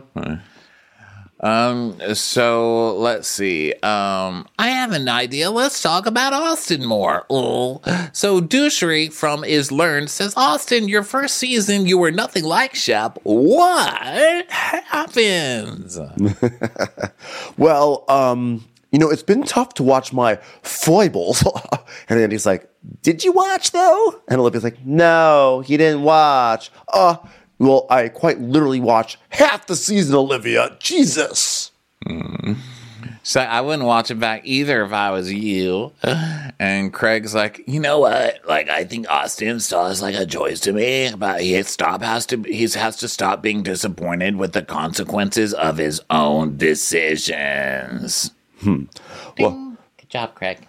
So let's see. I have an idea. Let's talk about Austin more. So Douchery from Is Learned says, Austin, your first season, you were nothing like Shep. What happens? Well, it's been tough to watch my foibles. And then he's like, did you watch though? And Olivia's like, no, he didn't watch. Well, I quite literally watched half the season, Olivia. Jesus. So I wouldn't watch it back either if I was you. And Craig's like, you know what? Like, I think Austin still has like a choice to me, but he has to stop being disappointed with the consequences of his own decisions. Well, good job, Craig.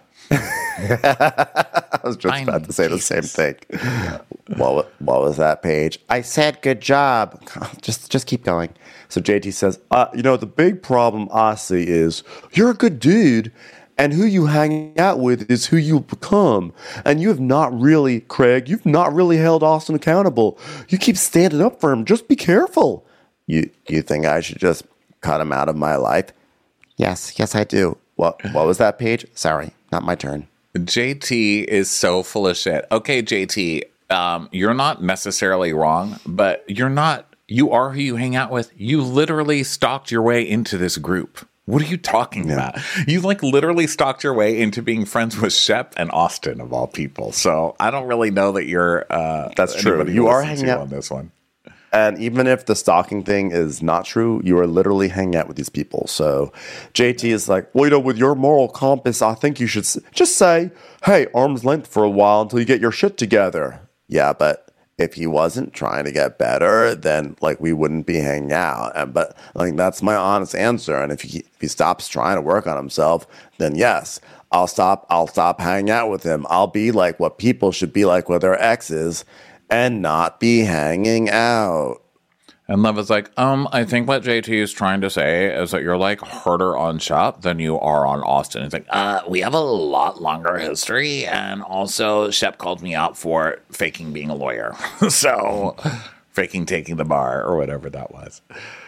I was just about to say the same thing. What was that, Paige? I said good job. Just keep going. So JT says, the big problem I see is you're a good dude, and who you hang out with is who you become. And you have not really, Craig, you've not really held Austin accountable. You keep standing up for him. Just be careful. You think I should just cut him out of my life? Yes, I do. What was that, Paige? Sorry, not my turn. JT is so full of shit. Okay, JT, you're not necessarily wrong, but you are who you hang out with. You literally stalked your way into this group. What are you talking about? You like literally stalked your way into being friends with Shep and Austin of all people. So I don't really know that you're that's true. You are hanging out on this one. And even if the stalking thing is not true, you are literally hanging out with these people. So JT is like, well, with your moral compass, I think you should just say, hey, arm's length for a while until you get your shit together. Yeah, but if he wasn't trying to get better, then like we wouldn't be hanging out. But like that's my honest answer. And if he stops trying to work on himself, then yes, I'll stop hanging out with him. I'll be like what people should be like with their exes. And not be hanging out. And Lev is like, I think what JT is trying to say is that you're like harder on Shep than you are on Austin. It's like, we have a lot longer history. And also Shep called me out for faking being a lawyer. So faking taking the bar or whatever that was.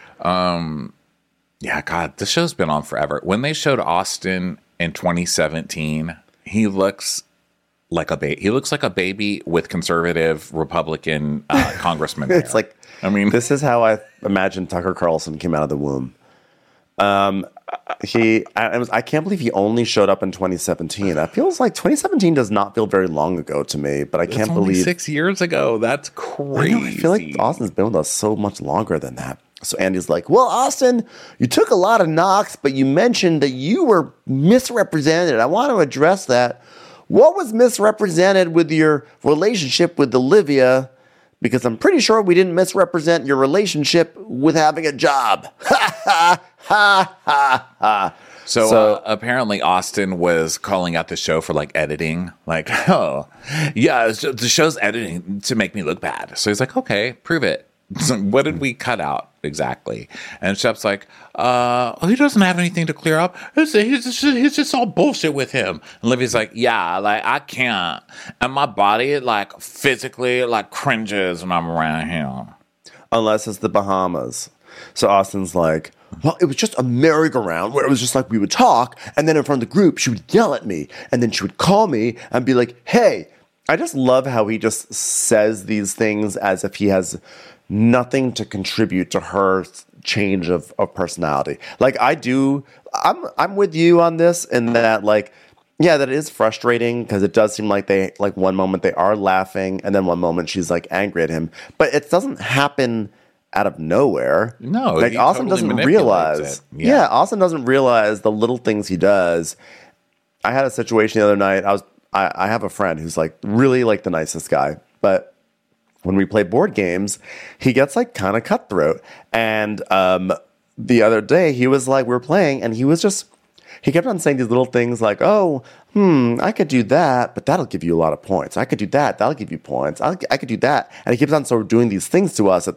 Yeah, God, this show's been on forever. When they showed Austin in 2017, he looks like a baby. He looks like a baby with conservative Republican congressman. It's like, I mean, this is how I imagine Tucker Carlson came out of the womb. I can't believe he only showed up in 2017. That feels like 2017 does not feel very long ago to me, but I can't believe 6 years ago. That's crazy. I feel like Austin's been with us so much longer than that. So Andy's like, well, Austin, you took a lot of knocks, but you mentioned that you were misrepresented. I want to address that. What was misrepresented with your relationship with Olivia because I'm pretty sure we didn't misrepresent your relationship with having a job. Ha ha ha ha ha. So apparently Austin was calling out the show for like editing. Like, oh, yeah, the show's editing to make me look bad. So he's like, okay, prove it. So what did we cut out exactly? And Shep's like, he doesn't have anything to clear up. It's just all bullshit with him. And Livy's like, yeah, like I can't. And my body like physically like cringes when I'm around him. Unless it's the Bahamas. So Austin's like, well, it was just a merry-go-round where it was just like we would talk, and then in front of the group, she would yell at me, and then she would call me and be like, hey, I just love how he just says these things as if he has nothing to contribute to her change of personality. Like I'm with you on this in that, like, yeah, that is frustrating because it does seem like they, like, one moment they are laughing, and then one moment she's like angry at him, but it doesn't happen out of nowhere. No, like Austin doesn't realize. Yeah, Austin doesn't realize the little things he does. I had a situation the other night. I have a friend who's like really like the nicest guy, but when we play board games, he gets like kind of cutthroat. And the other day he was like, we were playing, and he kept on saying these little things like, oh, I could do that, but that'll give you a lot of points. I could do that. That'll give you points. I could do that. And he keeps on sort of doing these things to us in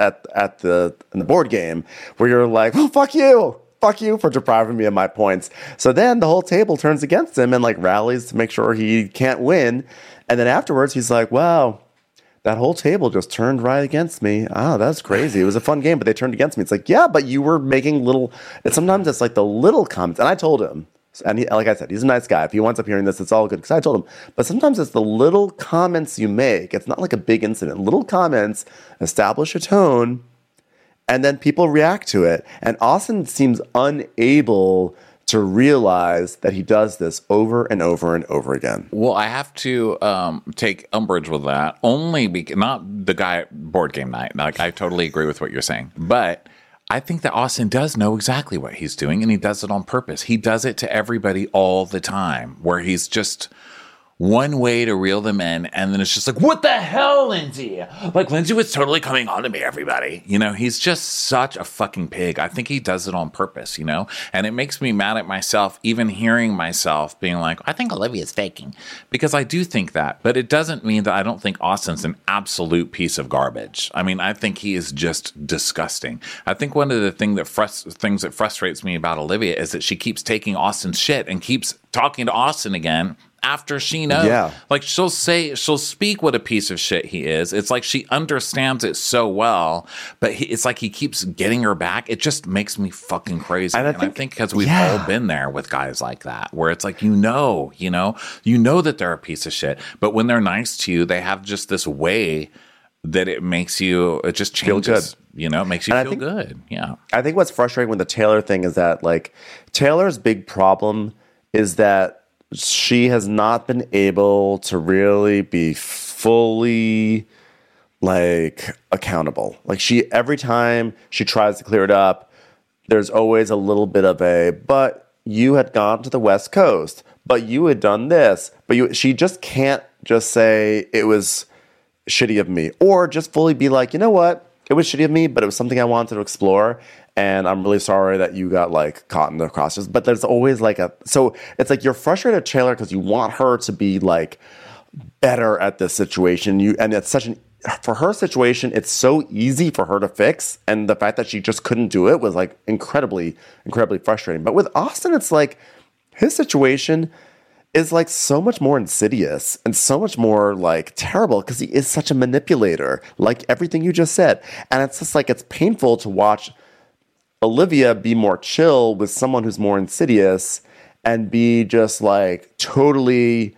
the board game where you're like, well, fuck you for depriving me of my points. So then the whole table turns against him and like rallies to make sure he can't win. And then afterwards he's like, wow, that whole table just turned right against me. Oh, that's crazy. It was a fun game, but they turned against me. It's like, yeah, but you were making little, and sometimes it's like the little comments. And I told him, and he, like I said, he's a nice guy. If he winds up hearing this, it's all good, because I told him. But sometimes it's the little comments you make. It's not like a big incident. Little comments establish a tone, and then people react to it. And Austin seems unable to realize that he does this over and over and over again. Well, I have to take umbrage with that, only because, not the guy board game night. Like, I totally agree with what you're saying, but I think that Austin does know exactly what he's doing, and he does it on purpose. He does it to everybody all the time, where he's just one way to reel them in, and then it's just like, what the hell, Lindsay? Like, Lindsay was totally coming on to me, everybody. You know, he's just such a fucking pig. I think he does it on purpose, you know? And it makes me mad at myself, even hearing myself being like, I think Olivia's faking. Because I do think that, but it doesn't mean that I don't think Austin's an absolute piece of garbage. I mean, I think he is just disgusting. I think one of the things that frustrates me about Olivia is that she keeps taking Austin's shit and keeps talking to Austin again after she knows. Yeah. Like, she'll speak what a piece of shit he is. It's like she understands it so well, but it's like he keeps getting her back. It just makes me fucking crazy. And I think because we've all been there with guys like that, where it's like, you know that they're a piece of shit, but when they're nice to you, they have just this way that it just changes. Feel good. You know, it makes you feel good. Yeah. I think what's frustrating with the Taylor thing is that, like, Taylor's big problem is that she has not been able to really be fully, like, accountable. Like, every time she tries to clear it up, there's always a little bit of but you had gone to the West Coast, but you had done this, she just can't just say it was shitty of me, or just fully be like, you know what? It was shitty of me, but it was something I wanted to explore. And I'm really sorry that you got, like, caught in the crosses. But there's always, like, so it's like you're frustrated at Taylor because you want her to be, like, better at this situation. And it's for her situation, it's so easy for her to fix. And the fact that she just couldn't do it was, like, incredibly, incredibly frustrating. But with Austin, it's like his situation is, like, so much more insidious and so much more, like, terrible because he is such a manipulator, like everything you just said. And it's just, like, it's painful to watch Olivia be more chill with someone who's more insidious and be just, like, totally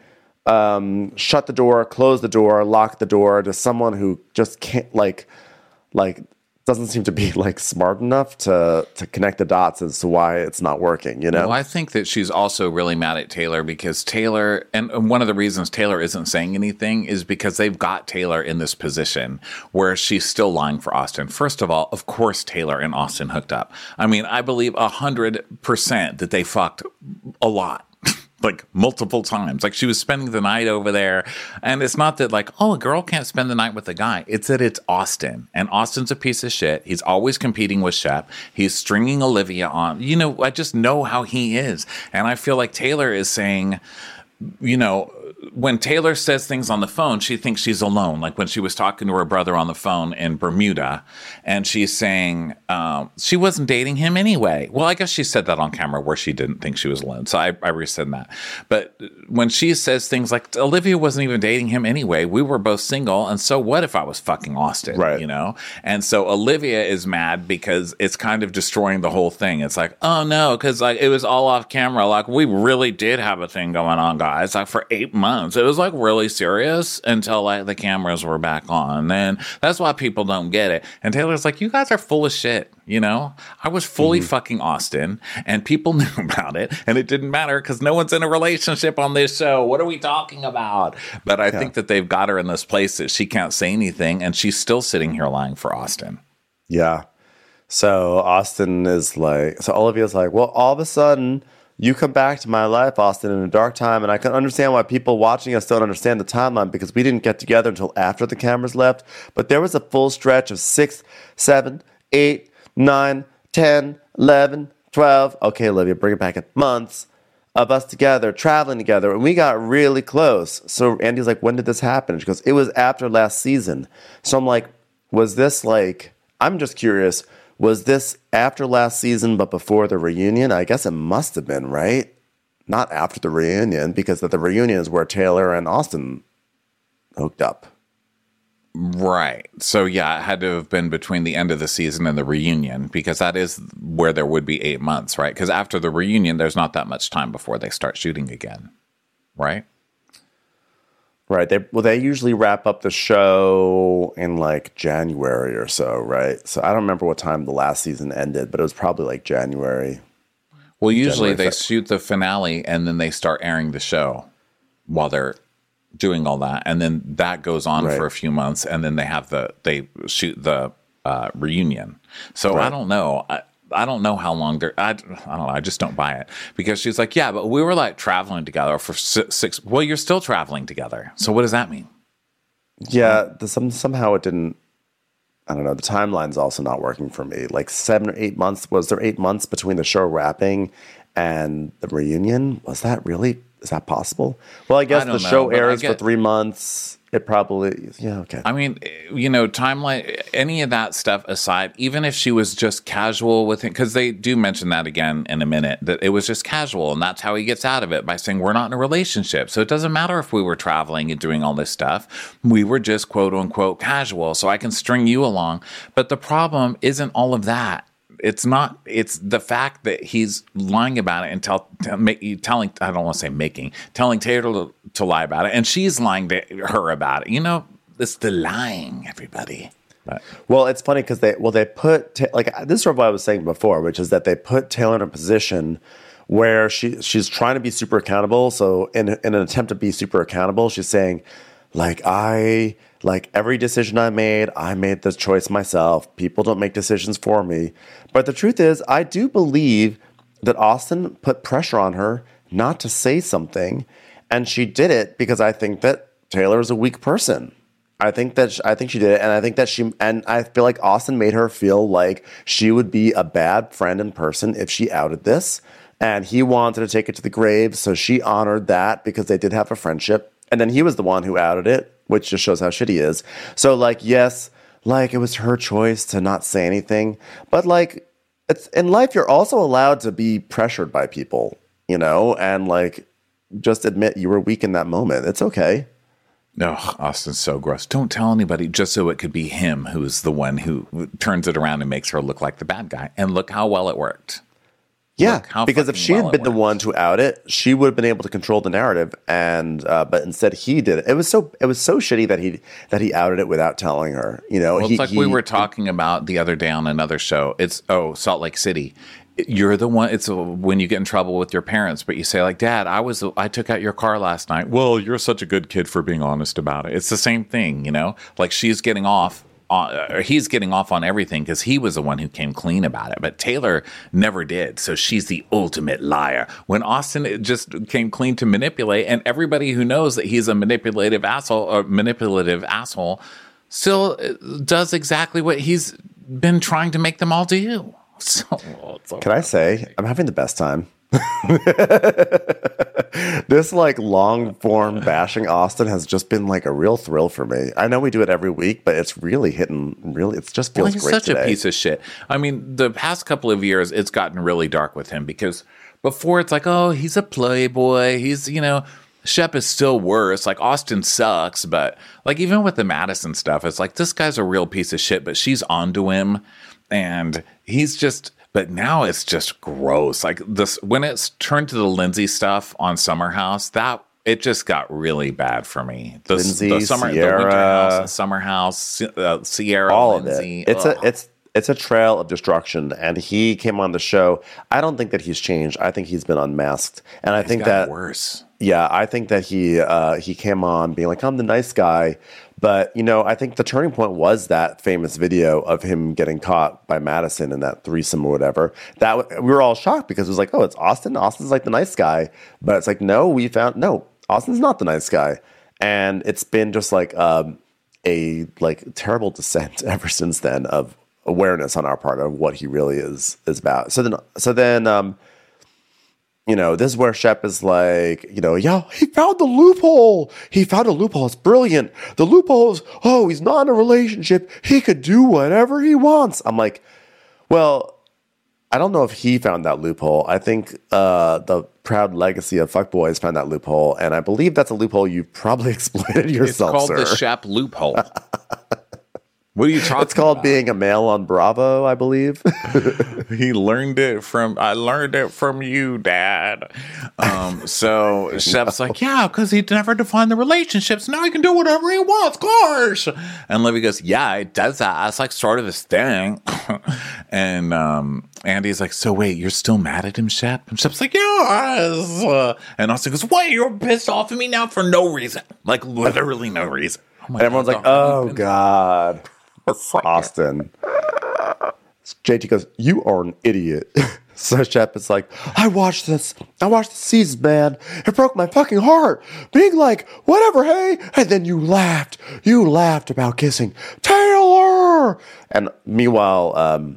shut the door, close the door, lock the door to someone who just can't, like doesn't seem to be, like, smart enough to connect the dots as to why it's not working, you know? Well, I think that she's also really mad at Taylor because Taylor, and one of the reasons Taylor isn't saying anything is because they've got Taylor in this position where she's still lying for Austin. First of all, of course, Taylor and Austin hooked up. I mean, I believe 100% that they fucked a lot. like multiple times. Like she was spending the night over there. And it's not that like, oh, a girl can't spend the night with a guy. It's that it's Austin. And Austin's a piece of shit. He's always competing with Shep. He's stringing Olivia on. You know, I just know how he is. And I feel like Taylor is saying, you know, when Taylor says things on the phone, she thinks she's alone. Like when she was talking to her brother on the phone in Bermuda, and she's saying she wasn't dating him anyway. Well, I guess she said that on camera where she didn't think she was alone. So I rescind that. But when she says things like, Olivia wasn't even dating him anyway. We were both single. And so what if I was fucking Austin? Right. You know? And so Olivia is mad because it's kind of destroying the whole thing. It's like, oh no, because like it was all off camera. Like we really did have a thing going on, guys. Like for 8 months. It was like really serious until like the cameras were back on. And that's why people don't get it. And Taylor's like, you guys are full of shit. You know, I was fully fucking Austin and people knew about it and it didn't matter because no one's in a relationship on this show. What are we talking about? But I think that they've got her in this place that she can't say anything and she's still sitting here lying for Austin. Yeah. So Austin is like, so Olivia's like, well, all of a sudden you come back to my life, Austin, in a dark time, and I can understand why people watching us don't understand the timeline because we didn't get together until after the cameras left. But there was a full stretch of 6, 7, 8, 9, 10, 11, 12. Okay, Olivia, bring it back in months of us together, traveling together, and we got really close. So Andy's like, when did this happen? And she goes, it was after last season. So I'm like, was this like, I'm just curious, was this after last season but before the reunion? I guess it must have been, right? Not after the reunion, because the reunion is where Taylor and Austin hooked up. Right. So, yeah, it had to have been between the end of the season and the reunion, because that is where there would be 8 months, right? Because after the reunion, there's not that much time before they start shooting again, right? Right. They usually wrap up the show in like January or so, right? So I don't remember what time the last season ended, but it was probably like January. Well, usually they shoot the finale and then they start airing the show while they're doing all that, and then that goes on for a few months, and then they shoot the reunion. So I don't know. I don't know how long I don't know. I just don't buy it because she's like, yeah, but we were like traveling together for 6. Well, you're still traveling together. So what does that mean? Yeah. Somehow it didn't, I don't know. The timeline's also not working for me. Like 7 or 8 months. Was there 8 months between the show wrapping and the reunion? Was that really, is that possible? Well, I guess the show airs for 3 months. It probably, yeah, okay. I mean, you know, timeline, any of that stuff aside, even if she was just casual with him, because they do mention that again in a minute, that it was just casual, and that's how he gets out of it, by saying we're not in a relationship. So it doesn't matter if we were traveling and doing all this stuff. We were just quote unquote casual, so I can string you along. But the problem isn't all of that. It's not. It's the fact that he's lying about it and telling. I don't want to say making, telling Taylor to lie about it, and she's lying to her about it. You know, it's the lying, everybody. But. Well, it's funny because they put like this is what I was saying before, which is that they put Taylor in a position where she's trying to be super accountable. So in an attempt to be super accountable, she's saying, like every decision I made this choice myself. People don't make decisions for me. But the truth is, I do believe that Austin put pressure on her not to say something, and she did it because I think that Taylor is a weak person. I think she did it, and I think that I feel like Austin made her feel like she would be a bad friend and person if she outed this, and he wanted to take it to the grave, so she honored that because they did have a friendship, and then he was the one who outed it, which just shows how shitty he is. So, like, yes, like, it was her choice to not say anything. But, like, it's in life, you're also allowed to be pressured by people, you know? And, like, just admit you were weak in that moment. It's okay. No, Austin's so gross. Don't tell anybody, just so it could be him who's the one who turns it around and makes her look like the bad guy. And look how well it worked. Yeah, because if she had been the one to out it, she would have been able to control the narrative, and but instead he did it. It was so shitty that he outed it without telling her. You know, well, it's like we were talking about the other day on another show. It's Salt Lake City. You're the one. It's when you get in trouble with your parents, but you say like, "Dad, I took out your car last night." Well, you're such a good kid for being honest about it. It's the same thing, you know. Like she's getting off he's getting off on everything because he was the one who came clean about it. But Taylor never did. So she's the ultimate liar. When Austin just came clean to manipulate, and everybody who knows that he's a manipulative asshole still does exactly what he's been trying to make them all do. So, can I say, I'm having the best time. This like long form bashing Austin has just been like a real thrill for me. I know we do it every week, but it's really it just feels he's great such today. A piece of shit. I mean, the past couple of years it's gotten really dark with him because before it's like, oh, he's a playboy, he's, you know, Shep is still worse. Like Austin sucks, but like even with the Madison stuff, it's like this guy's a real piece of shit, but she's onto him and he's just. But now it's just gross. Like this, when it's turned to the Lindsay stuff on Summer House, that it just got really bad for me. The Winter House, the Summer House, Sierra, all Lindsay. Of it. It's a trail of destruction. And he came on the show. I don't think that he's changed. I think he's been unmasked. And I think that worse. Yeah, I think that he came on being like, I'm the nice guy. But, you know, I think the turning point was that famous video of him getting caught by Madison in that threesome or whatever. That we were all shocked because it was like, oh, it's Austin. Austin's like the nice guy. But it's like, no, Austin's not the nice guy. And it's been just like a terrible descent ever since then of awareness on our part of what he really is about. So then, you know, this is where Shep is like, you know, yeah, he found the loophole. He found a loophole. It's brilliant. The loophole is, oh, he's not in a relationship. He could do whatever he wants. I'm like, well, I don't know if he found that loophole. I think the proud legacy of fuckboys found that loophole. And I believe that's a loophole you probably exploited yourself, It's called sir. the Shep loophole. What are you talking about? It's called being a male on Bravo, I believe. I learned it from you, Dad. So Shep's like, yeah, because he never defined the relationships. Now he can do whatever he wants, gosh. And Livy goes, yeah, it does that. That's like sort of his thing. And Andy's like, so wait, you're still mad at him, Shep? And Shep's like, yes. And Austin goes, wait, you're pissed off at me now for no reason. Like literally no reason. And everyone's like, oh, God. Austin. JT goes, you are an idiot. So Shep is like, I watched the season, man. It broke my fucking heart. Being like, whatever, hey. And then you laughed. You laughed about kissing Taylor. And meanwhile,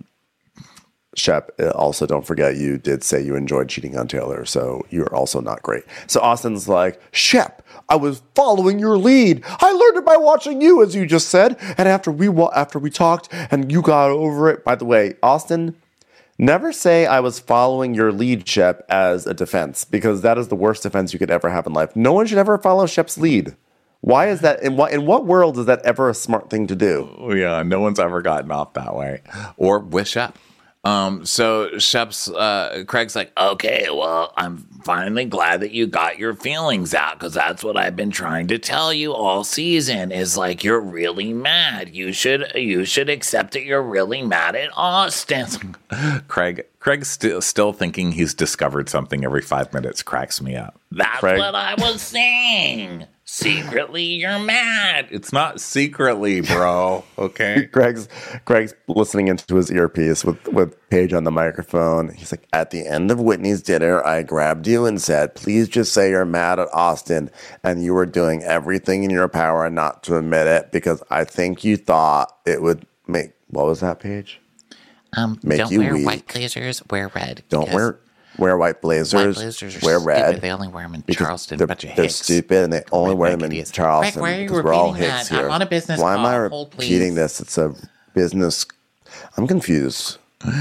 Shep, also don't forget you did say you enjoyed cheating on Taylor, so you're also not great. So Austin's like, Shep, I was following your lead. I learned it by watching you, as you just said. And after we talked and you got over it, by the way, Austin, never say I was following your lead, Shep, as a defense, because that is the worst defense you could ever have in life. No one should ever follow Shep's lead. Why is that? In what world is that ever a smart thing to do? Oh, yeah, no one's ever gotten off that way. Or with Shep. So Shep's, Craig's like, okay, well, I'm finally glad that you got your feelings out, because that's what I've been trying to tell you all season is like, you're really mad. You should accept that you're really mad at Austin. Craig's still thinking he's discovered something every 5 minutes cracks me up. That's what I was saying. Secretly, you're mad. It's not secretly, bro. Okay. Greg's listening into his earpiece with Paige on the microphone. He's like, at the end of Whitney's dinner, I grabbed you and said, please just say you're mad at Austin. And you were doing everything in your power not to admit it because I think you thought it would make, what was that, Paige? Make don't you wear weak. White blazers, wear red. Don't wear white blazers. White blazers wear red. Stupid. They only wear them in Charleston. They're stupid, and they only wear them in Charleston. Greg, why are you repeating that? Here. I'm on a business Why call. am I repeating this? It's a business. I'm confused.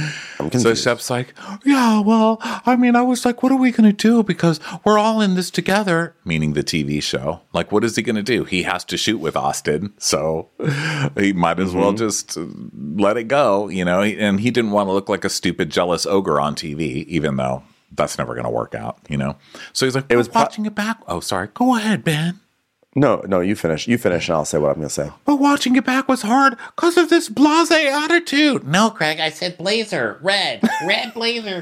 So Shep's like, yeah, well, I mean, I was like, what are we going to do? Because we're all in this together, meaning the TV show. Like, what is he going to do? He has to shoot with Austin. So he might as well just let it go, you know? And he didn't want to look like a stupid, jealous ogre on TV, even though that's never going to work out, you know? So he's like, it was watching it back. Oh, sorry. Go ahead, Ben. No, you finish. You finish, and I'll say what I'm going to say. But watching it back was hard because of this blasé attitude. No, Craig, I said blazer. Red blazer.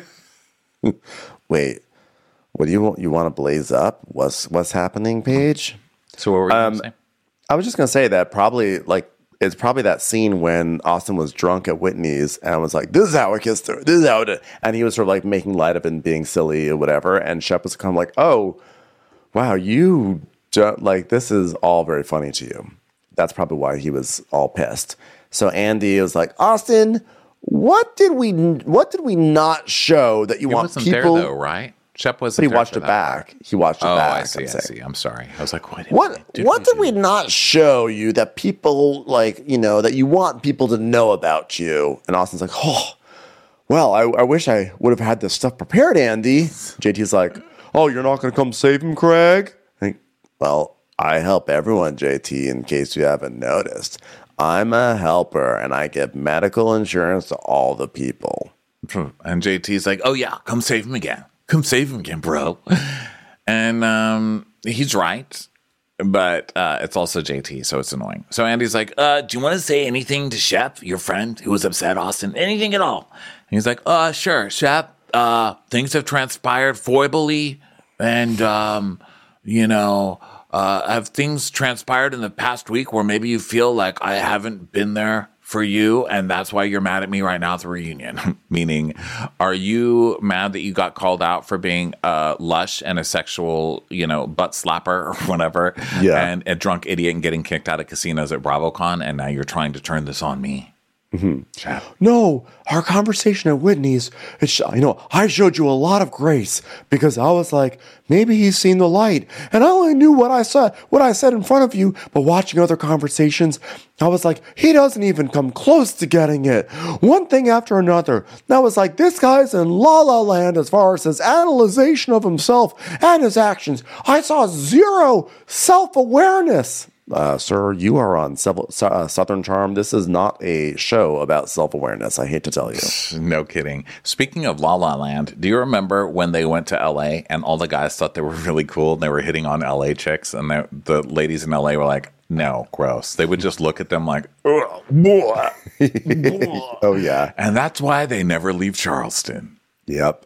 Wait, what do you want? You want to blaze up? What's happening, Paige? So what were you going to say? I was just going to say that probably, like, it's probably that scene when Austin was drunk at Whitney's and was like, this is how I kissed her. This is how it. And he was sort of like making light of it and being silly or whatever. And Shep was kind of like, oh, wow, you don't, like, this is all very funny to you. That's probably why he was all pissed. So Andy was like, Austin, what did we not show that you want wasn't people? there though, right? Shep wasn't. But he there watched for it that back. part. He watched it back. I see. I'm sorry. I was like, What did we not show you that people like, that you want people to know about you? And Austin's like, oh, well, I wish I would have had this stuff prepared, Andy. JT's like, oh, you're not going to come save him, Craig? Well, I help everyone, JT, in case you haven't noticed. I'm a helper, and I give medical insurance to all the people. And JT's like, oh, yeah, come save him again. Come save him again, bro. And he's right, but it's also JT, so it's annoying. So Andy's like, do you want to say anything to Shep, your friend who was upset, Austin? Anything at all? And he's like, sure, Shep. Things have transpired foibly, and, have things transpired in the past week where maybe you feel like I haven't been there for you, and that's why you're mad at me right now at the reunion? Meaning, are you mad that you got called out for being lush and a sexual, butt slapper or whatever, and a drunk idiot and getting kicked out of casinos at BravoCon, and now you're trying to turn this on me? Mm-hmm. No, our conversation at Whitney's, I showed you a lot of grace because I was like, maybe he's seen the light. And I only knew what I said in front of you, but watching other conversations, I was like, he doesn't even come close to getting it. One thing after another. And I was like, this guy's in La La Land as far as his analyzation of himself and his actions. I saw zero self-awareness. Sir, you are on Southern Charm. This is not a show about self-awareness. I hate to tell you. No kidding. Speaking of La La Land, do you remember when they went to LA and all the guys thought they were really cool and they were hitting on LA chicks, and the ladies in LA were like, no, gross. They would just look at them like, oh, yeah. And that's why they never leave Charleston. Yep.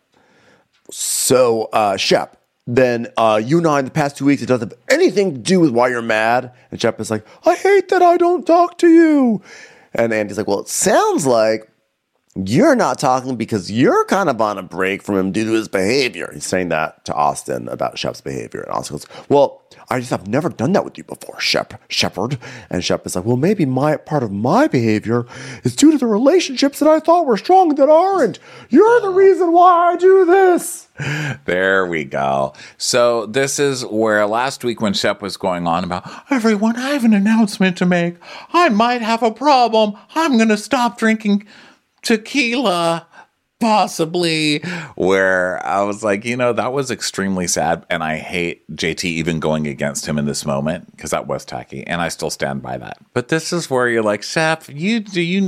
So, Shep, then you and I in the past 2 weeks, it doesn't have anything to do with why you're mad. And Shep is like, I hate that I don't talk to you. And Andy's like, well, it sounds like you're not talking because you're kind of on a break from him due to his behavior. He's saying that to Austin about Shep's behavior. And Austin goes, well, I've never done that with you before, Shepard. And Shep is like, well, maybe part of my behavior is due to the relationships that I thought were strong that aren't. You're the reason why I do this. There we go. So this is where last week when Shep was going on about, everyone, I have an announcement to make. I might have a problem. I'm going to stop drinking tequila, possibly, where I was like, that was extremely sad. And I hate JT even going against him in this moment because that was tacky. And I still stand by that. But this is where you're like, Shep, you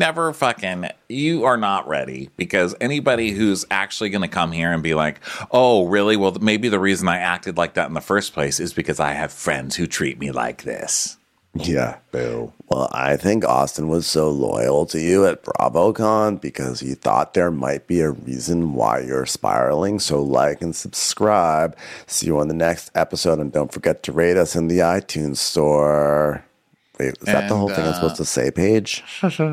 are not ready, because anybody who's actually going to come here and be like, oh, really? Well, maybe the reason I acted like that in the first place is because I have friends who treat me like this. Yeah. Boo. Well, I think Austin was so loyal to you at BravoCon because he thought there might be a reason why you're spiraling. So like and subscribe. See you on the next episode. And don't forget to rate us in the iTunes store. Wait, is that the whole thing I'm supposed to say, Paige?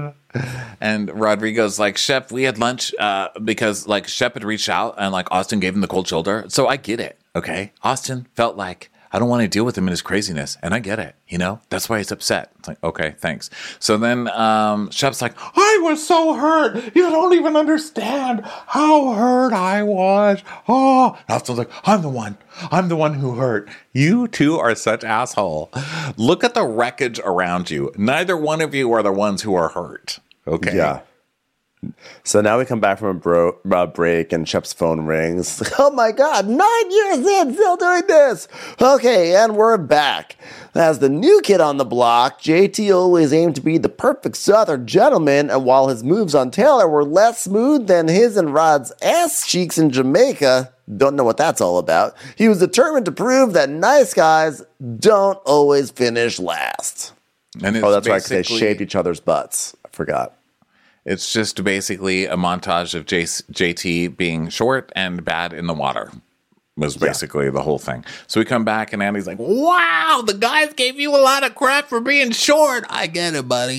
And Rodrigo's like, Shep, we had lunch because like Shep had reached out and like Austin gave him the cold shoulder. So I get it. Okay. Austin felt like, I don't want to deal with him in his craziness. And I get it. That's why he's upset. It's like, okay, thanks. So then Shep's like, I was so hurt. You don't even understand how hurt I was. Oh, and Austin's like, I'm the one who hurt. You two are such asshole. Look at the wreckage around you. Neither one of you are the ones who are hurt. Okay. Yeah. So now we come back from a break and Shep's phone rings. Oh my God, 9 years in, still doing this. Okay, and we're back. As the new kid on the block, JT always aimed to be the perfect Southern gentleman, and while his moves on Taylor were less smooth than his and Rod's ass cheeks in Jamaica, don't know what that's all about, he was determined to prove that nice guys don't always finish last. And that's right, because they shaved each other's butts. I forgot. It's just basically a montage of JT being short and bad in the water was basically the whole thing. So we come back and Andy's like, wow, the guys gave you a lot of crap for being short. I get it, buddy.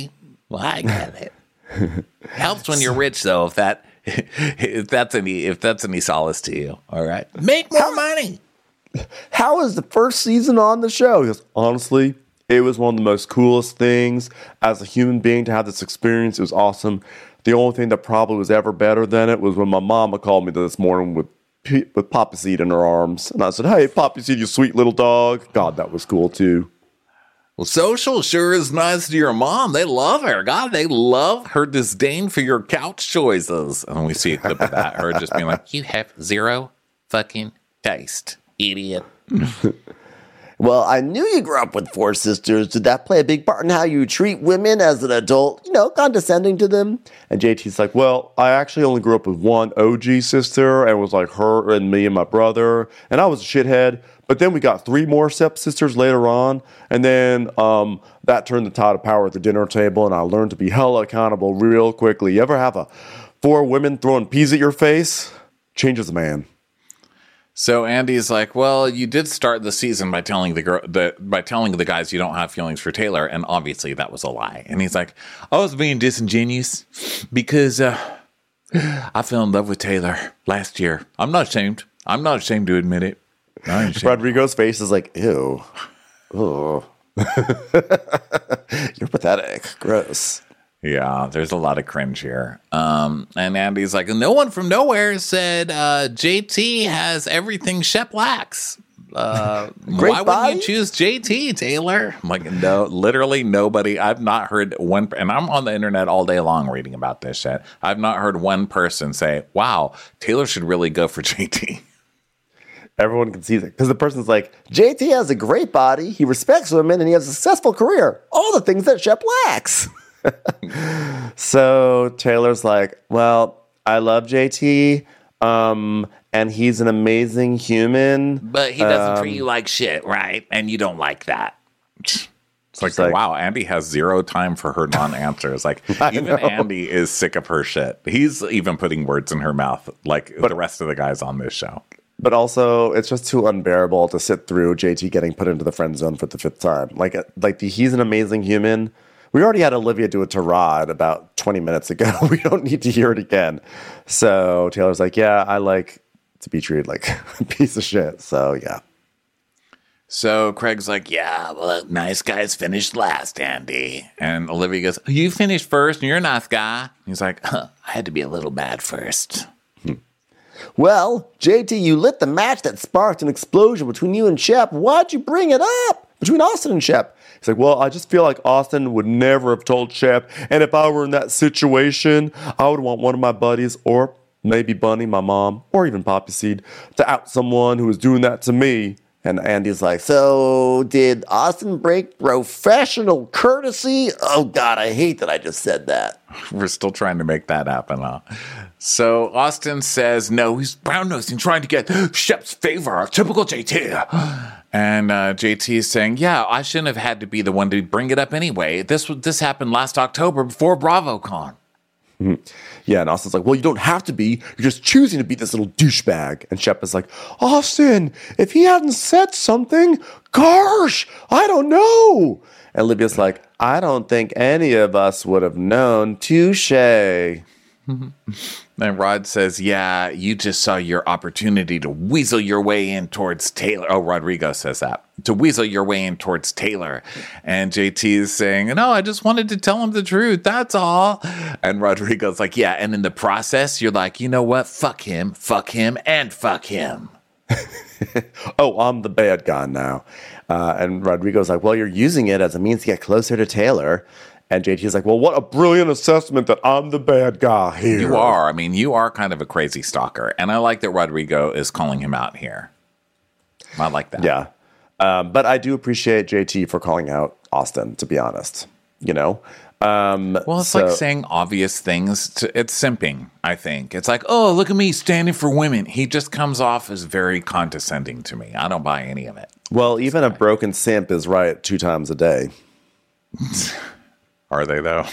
Well, I get it. Helps when you're rich, though. If that's any solace to you, all right. Make more money. How was the first season on the show? He goes, honestly, it was one of the most coolest things as a human being to have this experience. It was awesome. The only thing that probably was ever better than it was when my mama called me this morning with Poppy Seed in her arms. And I said, hey, Poppy Seed, you sweet little dog. God, that was cool, too. Well, social sure is nice to your mom. They love her. God, they love her disdain for your couch choices. And we see a clip of that, her just being like, you have zero fucking taste, idiot. Well, I knew you grew up with 4 sisters. Did that play a big part in how you treat women as an adult? You know, condescending to them? And JT's like, well, I actually only grew up with one OG sister, and it was like her and me and my brother. And I was a shithead. But then we got 3 more stepsisters later on. And then that turned the tide of power at the dinner table, and I learned to be hella accountable real quickly. You ever have 4 women throwing peas at your face? Changes a man. So Andy's like, well, you did start the season by telling the guys you don't have feelings for Taylor, and obviously that was a lie. And he's like, I was being disingenuous because I fell in love with Taylor last year. I'm not ashamed. I'm not ashamed to admit it. Rodrigo's face is like, ew. Oh. You're pathetic. Gross. Yeah, there's a lot of cringe here. And Andy's like, no one from nowhere said JT has everything Shep lacks. Why wouldn't you choose JT, Taylor? I'm like, no, literally nobody. I've not heard one, and I'm on the internet all day long reading about this shit. I've not heard one person say, wow, Taylor should really go for JT. Everyone can see that because the person's like, JT has a great body, he respects women, and he has a successful career. All the things that Shep lacks. So Taylor's like, well, I love JT, and he's an amazing human. But he doesn't treat you like shit, right? And you don't like that. It's like, wow, Andy has zero time for her non-answers. Like, even Andy is sick of her shit. He's even putting words in her mouth like the rest of the guys on this show. But also, it's just too unbearable to sit through JT getting put into the friend zone for the 5th time. He's an amazing human. We already had Olivia do it to Rod about 20 minutes ago. We don't need to hear it again. So Taylor's like, yeah, I like to be treated like a piece of shit. So, yeah. So Craig's like, yeah, well, nice guys finished last, Andy. And Olivia goes, you finished first and you're a nice guy. He's like, I had to be a little bad first. Well, JT, you lit the match that sparked an explosion between you and Shep. Why'd you bring it up between Austin and Shep? He's like, well, I just feel like Austin would never have told Shep. And if I were in that situation, I would want one of my buddies, or maybe Bunny, my mom, or even Poppy Seed, to out someone who was doing that to me. And Andy's like, so did Austin break professional courtesy? Oh, God, I hate that I just said that. We're still trying to make that happen, huh? So Austin says, no, he's brown-nosing, trying to get Shep's favor. Typical JT. And JT is saying, yeah, I shouldn't have had to be the one to bring it up anyway. This happened last October before BravoCon. Yeah, and Austin's like, well, you don't have to be. You're just choosing to be this little douchebag. And Shep is like, Austin, if he hadn't said something, gosh, I don't know. And Olivia's like, I don't think any of us would have known. Touche. And Rod says, yeah, you just saw your opportunity to weasel your way in towards Taylor. Oh, Rodrigo says that. To weasel your way in towards Taylor. And JT is saying, no, I just wanted to tell him the truth. That's all. And Rodrigo's like, yeah. And in the process, you're like, you know what? Fuck him, and fuck him. Oh, I'm the bad guy now. And Rodrigo's like, well, you're using it as a means to get closer to Taylor. And JT's like, well, what a brilliant assessment that I'm the bad guy here. You are. I mean, you are kind of a crazy stalker. And I like that Rodrigo is calling him out here. I like that. Yeah. But I do appreciate JT for calling out Austin, to be honest. You know? Well, it's like saying obvious things. It's simping, I think. It's like, oh, look at me standing for women. He just comes off as very condescending to me. I don't buy any of it. Well, even a broken simp is right 2 times a day. Are they, though?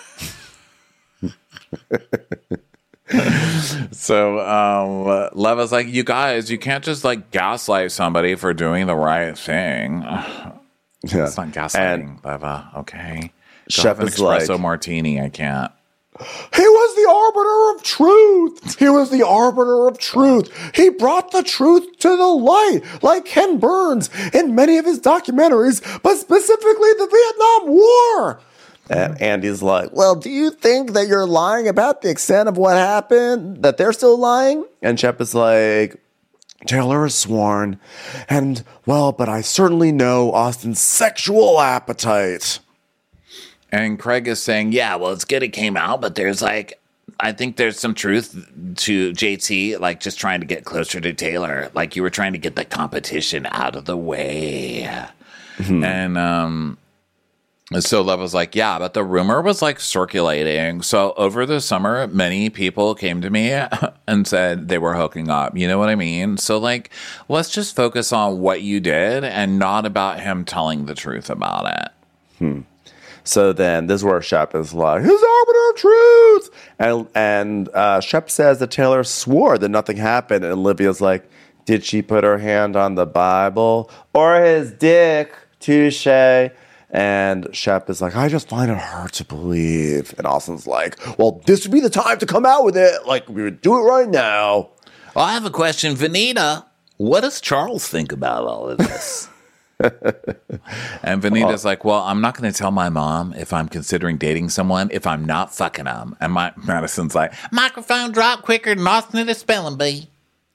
So Leva's like, you guys, you can't just like gaslight somebody for doing the right thing. Yeah. It's not gaslighting, Leva, okay? Shep an is like, espresso martini. I can't. he was the arbiter of truth. He was the arbiter of truth. He brought the truth to the light, like Ken Burns in many of his documentaries, but specifically the Vietnam War. And Andy's like, well, do you think that you're lying about the extent of what happened, that they're still lying? And Shep is like, Taylor is sworn. And, well, but I certainly know Austin's sexual appetite. And Craig is saying, yeah, well, it's good it came out, but there's like, I think there's some truth to JT, like just trying to get closer to Taylor. Like you were trying to get the competition out of the way. Mm-hmm. And, so Love was like, yeah, but the rumor was like circulating. So over the summer, many people came to me and said they were hooking up. You know what I mean? So like, let's just focus on what you did and not about him telling the truth about it. So then this is where Shep is like, his arbiter of truth. And Shep says that Taylor swore that nothing happened. And Olivia's like, did she put her hand on the Bible or his dick? Touche. And Shep is like, I just find it hard to believe. And Austin's like, well, this would be the time to come out with it. Like, we would do it right now. Well, I have a question. Vanita, what does Charles think about all of this? And Vanita's like, well, I'm not going to tell my mom if I'm considering dating someone if I'm not fucking them. And Madison's like, microphone drop quicker than Austin at a spelling bee.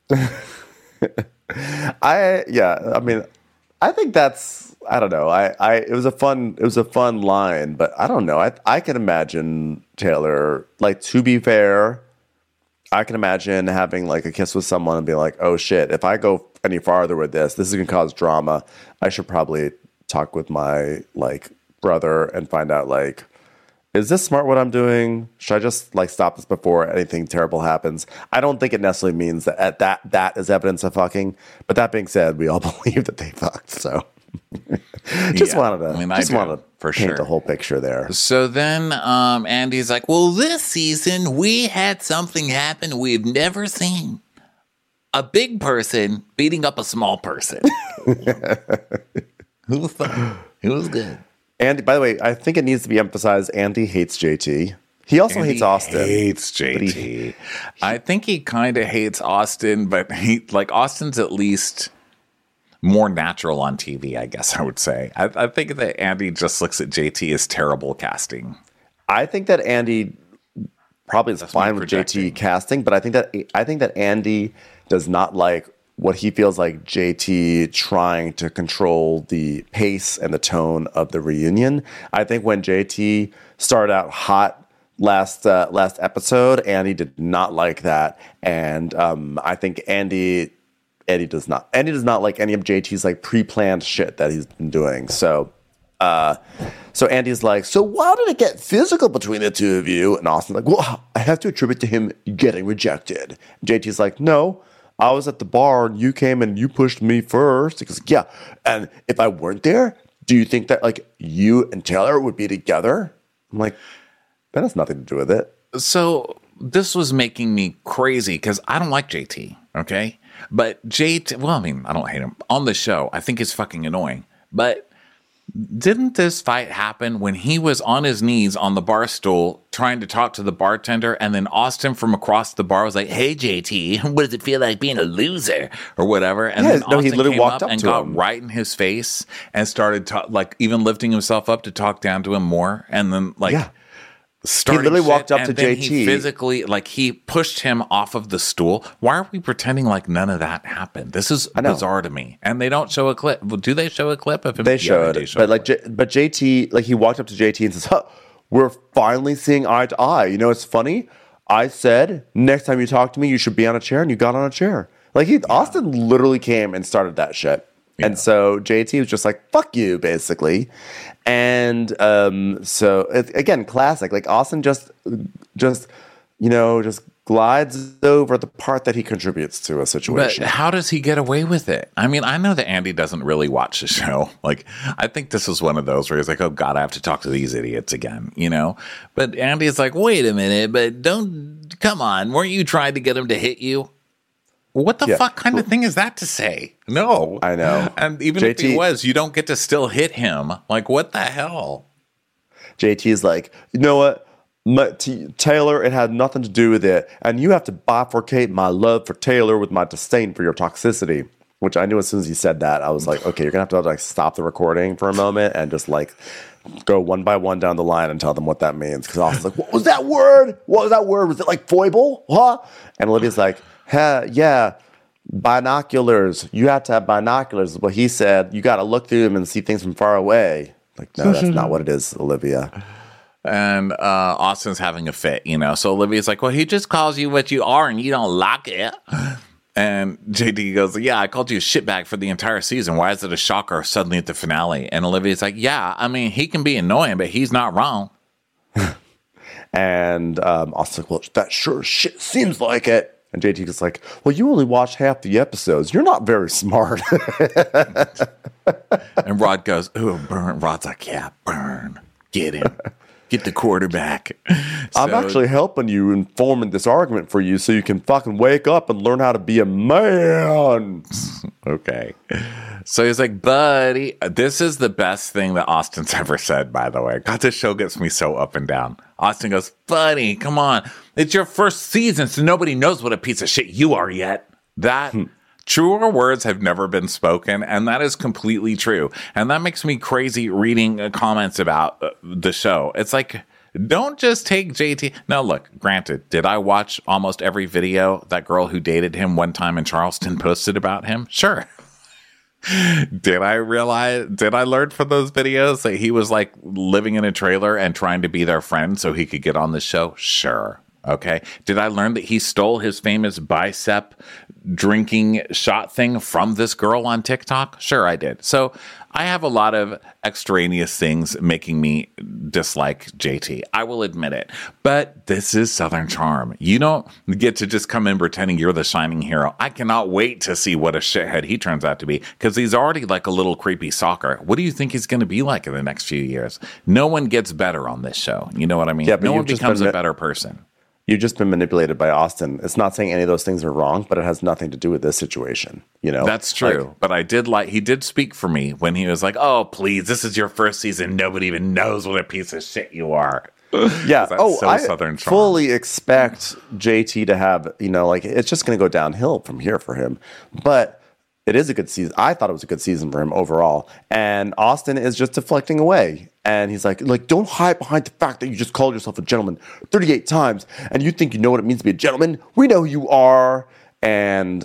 I think that's, I don't know. It was a fun line, but I don't know. I can imagine Taylor, like, to be fair, I can imagine having like a kiss with someone and being like, oh shit, if I go any farther with this is going to cause drama. I should probably talk with my like brother and find out like, is this smart what I'm doing? Should I just like stop this before anything terrible happens? I don't think it necessarily means that that is evidence of fucking. But that being said, we all believe that they fucked. So wanted to for paint sure the whole picture there. So then Andy's like, well, this season we had something happen we've never seen. A big person beating up a small person. Who was fun? It was good. Andy, by the way, I think it needs to be emphasized, Andy hates JT. He also hates Austin. Hates JT. I think he kind of hates Austin, but Austin's at least more natural on TV, I guess I would say. I think that Andy just looks at JT as terrible casting. I think that Andy probably is fine with JT casting, but I think that Andy does not like what he feels like JT trying to control the pace and the tone of the reunion. I think when JT started out hot last episode, Andy did not like that, and I think Andy does not like any of JT's like pre-planned shit that he's been doing. So Andy's like, so why did it get physical between the two of you? And Austin's like, well, I have to attribute to him getting rejected. JT's like, no, I was at the bar and you came and you pushed me first. He goes, yeah. And if I weren't there, do you think that like you and Taylor would be together? I'm like, that has nothing to do with it. So this was making me crazy because I don't like JT, okay? But JT, well, I mean, I don't hate him. On the show, I think he's fucking annoying. But didn't this fight happen when he was on his knees on the bar stool trying to talk to the bartender, and then Austin from across the bar was like, hey, JT, what does it feel like being a loser? Or whatever. And then Austin he literally came walked up and to got him right in his face and started even lifting himself up to talk down to him more. And then starting he literally walked up and to then JT. He physically, he pushed him off of the stool. Why are we pretending like none of that happened? This is bizarre to me. And they don't show a clip. Well, do they show a clip of him? They showed it. But but JT, he walked up to JT and says, huh, we're finally seeing eye to eye. You know, it's funny. I said, next time you talk to me, you should be on a chair, and you got on a chair. Austin literally came and started that shit. Yeah. And so JT was just like, fuck you, basically. And so again, classic. Austin just glides over the part that he contributes to a situation. But how does he get away with it? I mean, I know that Andy doesn't really watch the show. I think this is one of those where he's like, oh God, I have to talk to these idiots again, you know? But Andy's like, wait a minute, but come on. Weren't you trying to get him to hit you? What the fuck kind of thing is that to say? No. I know. And even if he was, you don't get to still hit him. What the hell? JT's like, you know what? Taylor, it had nothing to do with it. And you have to bifurcate my love for Taylor with my disdain for your toxicity. Which I knew as soon as he said that, I was like, okay, you're going to have to like stop the recording for a moment and just like go one by one down the line and tell them what that means. Because I was like, what was that word? What was that word? Was it like foible? Huh? And Olivia's like, yeah, binoculars. You have to have binoculars is what he said. You got to look through them and see things from far away. Like, no, that's not what it is, Olivia. And Austin's having a fit, So Olivia's like, well, he just calls you what you are and you don't like it. And JT goes, yeah, I called you a shitbag for the entire season. Why is it a shocker suddenly at the finale? And Olivia's like, yeah, I mean, he can be annoying, but he's not wrong. And Austin's like, well, that sure shit seems like it. And JT is like, well, you only watched half the episodes. You're not very smart. And Rod goes, ooh, burn. Rod's like, yeah, burn. Get him. Get the quarterback. I'm actually helping you in forming this argument for you so you can fucking wake up and learn how to be a man. Okay. So he's like, buddy, this is the best thing that Austin's ever said, by the way. God, this show gets me so up and down. Austin goes, buddy, come on. It's your first season, so nobody knows what a piece of shit you are yet. That... Truer words have never been spoken, and that is completely true. And that makes me crazy reading comments about the show. It's like, don't just take JT. Now, look, granted, did I watch almost every video that girl who dated him one time in Charleston posted about him? Sure. Did I learn from those videos that he was like living in a trailer and trying to be their friend so he could get on the show? Sure. Okay. Did I learn that he stole his famous bicep drinking shot thing from this girl on TikTok? Sure, I did. So I have a lot of extraneous things making me dislike JT. I will admit it. But this is Southern Charm. You don't get to just come in pretending you're the shining hero. I cannot wait to see what a shithead he turns out to be, because he's already like a little creepy stalker. What do you think he's going to be like in the next few years? No one gets better on this show. You know what I mean? Yeah, but no one becomes a better person. You've just been manipulated by Austin. It's not saying any of those things are wrong, but it has nothing to do with this situation. That's true. But he did speak for me when he was like, "Oh, please, this is your first season. Nobody even knows what a piece of shit you are." Yeah. I Southern Charm. Fully expect JT to have, it's just going to go downhill from here for him. But it is a good season. I thought it was a good season for him overall. And Austin is just deflecting away. And he's like, don't hide behind the fact that you just called yourself a gentleman 38 times and you think you know what it means to be a gentleman. We know who you are. And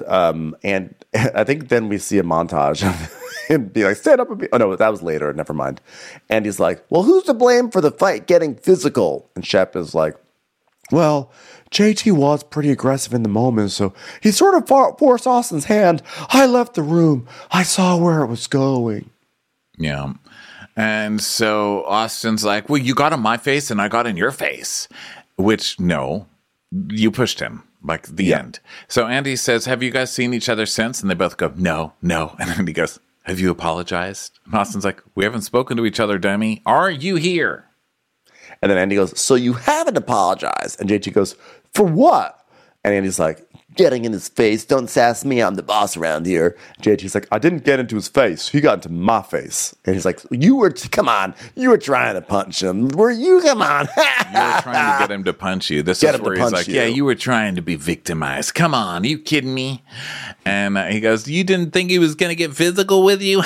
I think then we see a montage of him be like, stand up and be. Oh, no, that was later. Never mind. And he's like, well, who's to blame for the fight getting physical? And Shep is like, well, JT was pretty aggressive in the moment, so he sort of forced Austin's hand. I left the room. I saw where it was going. Yeah. And so Austin's like, well, you got in my face and I got in your face. Which, no, you pushed him. Like the end. So Andy says, have you guys seen each other since? And they both go, no. And Andy goes, have you apologized? And Austin's like, we haven't spoken to each other, dummy. Are you here? And then Andy goes, so you haven't apologized. And JT goes, for what? And Andy's like, getting in his face. Don't sass me. I'm the boss around here. JT's like, I didn't get into his face. He got into my face. And he's like, come on. You were trying to punch him. Were you? Come on. You were trying to get him to punch you. This is where he's like, yeah, you were trying to be victimized. Come on. Are you kidding me? And he goes, you didn't think he was going to get physical with you?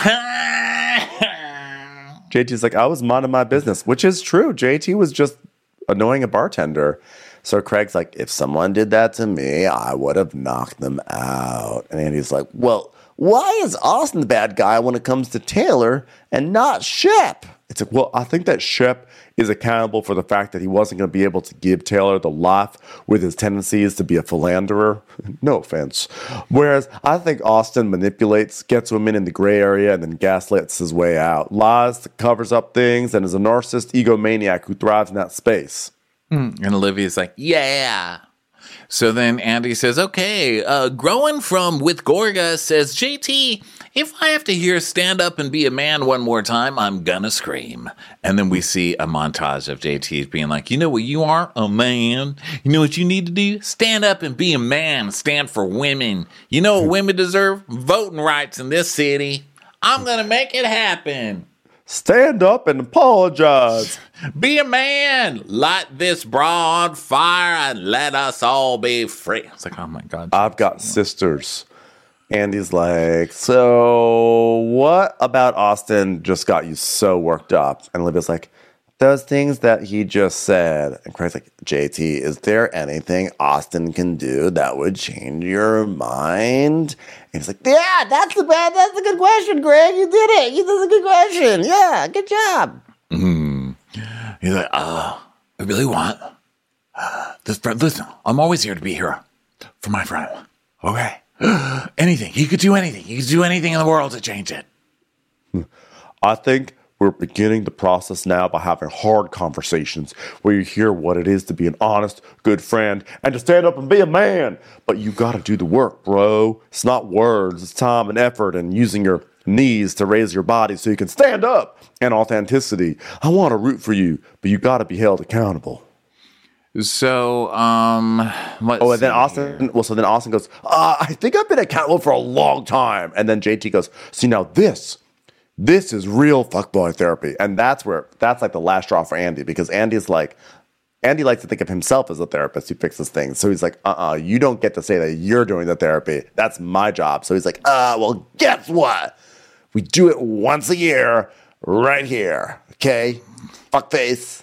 JT's like, I was minding my business, which is true. JT was just annoying a bartender. So Craig's like, if someone did that to me, I would have knocked them out. And Andy's like, well, why is Austin the bad guy when it comes to Taylor and not Shep? It's like, well, I think that Shep is accountable for the fact that he wasn't going to be able to give Taylor the life with his tendencies to be a philanderer. No offense. Whereas I think Austin manipulates, gets women in the gray area, and then gaslights his way out. Lies, covers up things, and is a narcissist egomaniac who thrives in that space. And Olivia's like, yeah. So then Andy says, okay, growing from with Gorga says, JT, if I have to hear stand up and be a man one more time, I'm gonna scream. And then we see a montage of JT being like, you know what you are? A man. You know what you need to do? Stand up and be a man. Stand for women. You know what women deserve? Voting rights in this city. I'm gonna make it happen. Stand up and apologize. Be a man, light this bra on fire, and let us all be free. It's like, oh my God. I've got sisters. Andy's like, so what about Austin just got you so worked up? And Olivia's like, those things that he just said. And Craig's like, JT, is there anything Austin can do that would change your mind? And he's like, yeah, that's a good question, Craig. You did it. That's a good question. Yeah, good job. He's like, I really want this friend. Listen, I'm always here to be here for my friend. Okay? Anything. He could do anything. He could do anything in the world to change it. I think we're beginning the process now by having hard conversations where you hear what it is to be an honest, good friend and to stand up and be a man. But you got to do the work, bro. It's not words. It's time and effort and using your knees to raise your body so you can stand up and authenticity. I want to root for you, but you got to be held accountable. So, then Austin goes, I think I've been accountable for a long time. And then JT goes, see, now this is real fuckboy therapy. And that's like the last straw for Andy, because Andy likes to think of himself as a therapist who fixes things. So he's like, you don't get to say that you're doing the therapy. That's my job. So he's like, well, guess what? We do it once a year right here. Okay? Fuckface.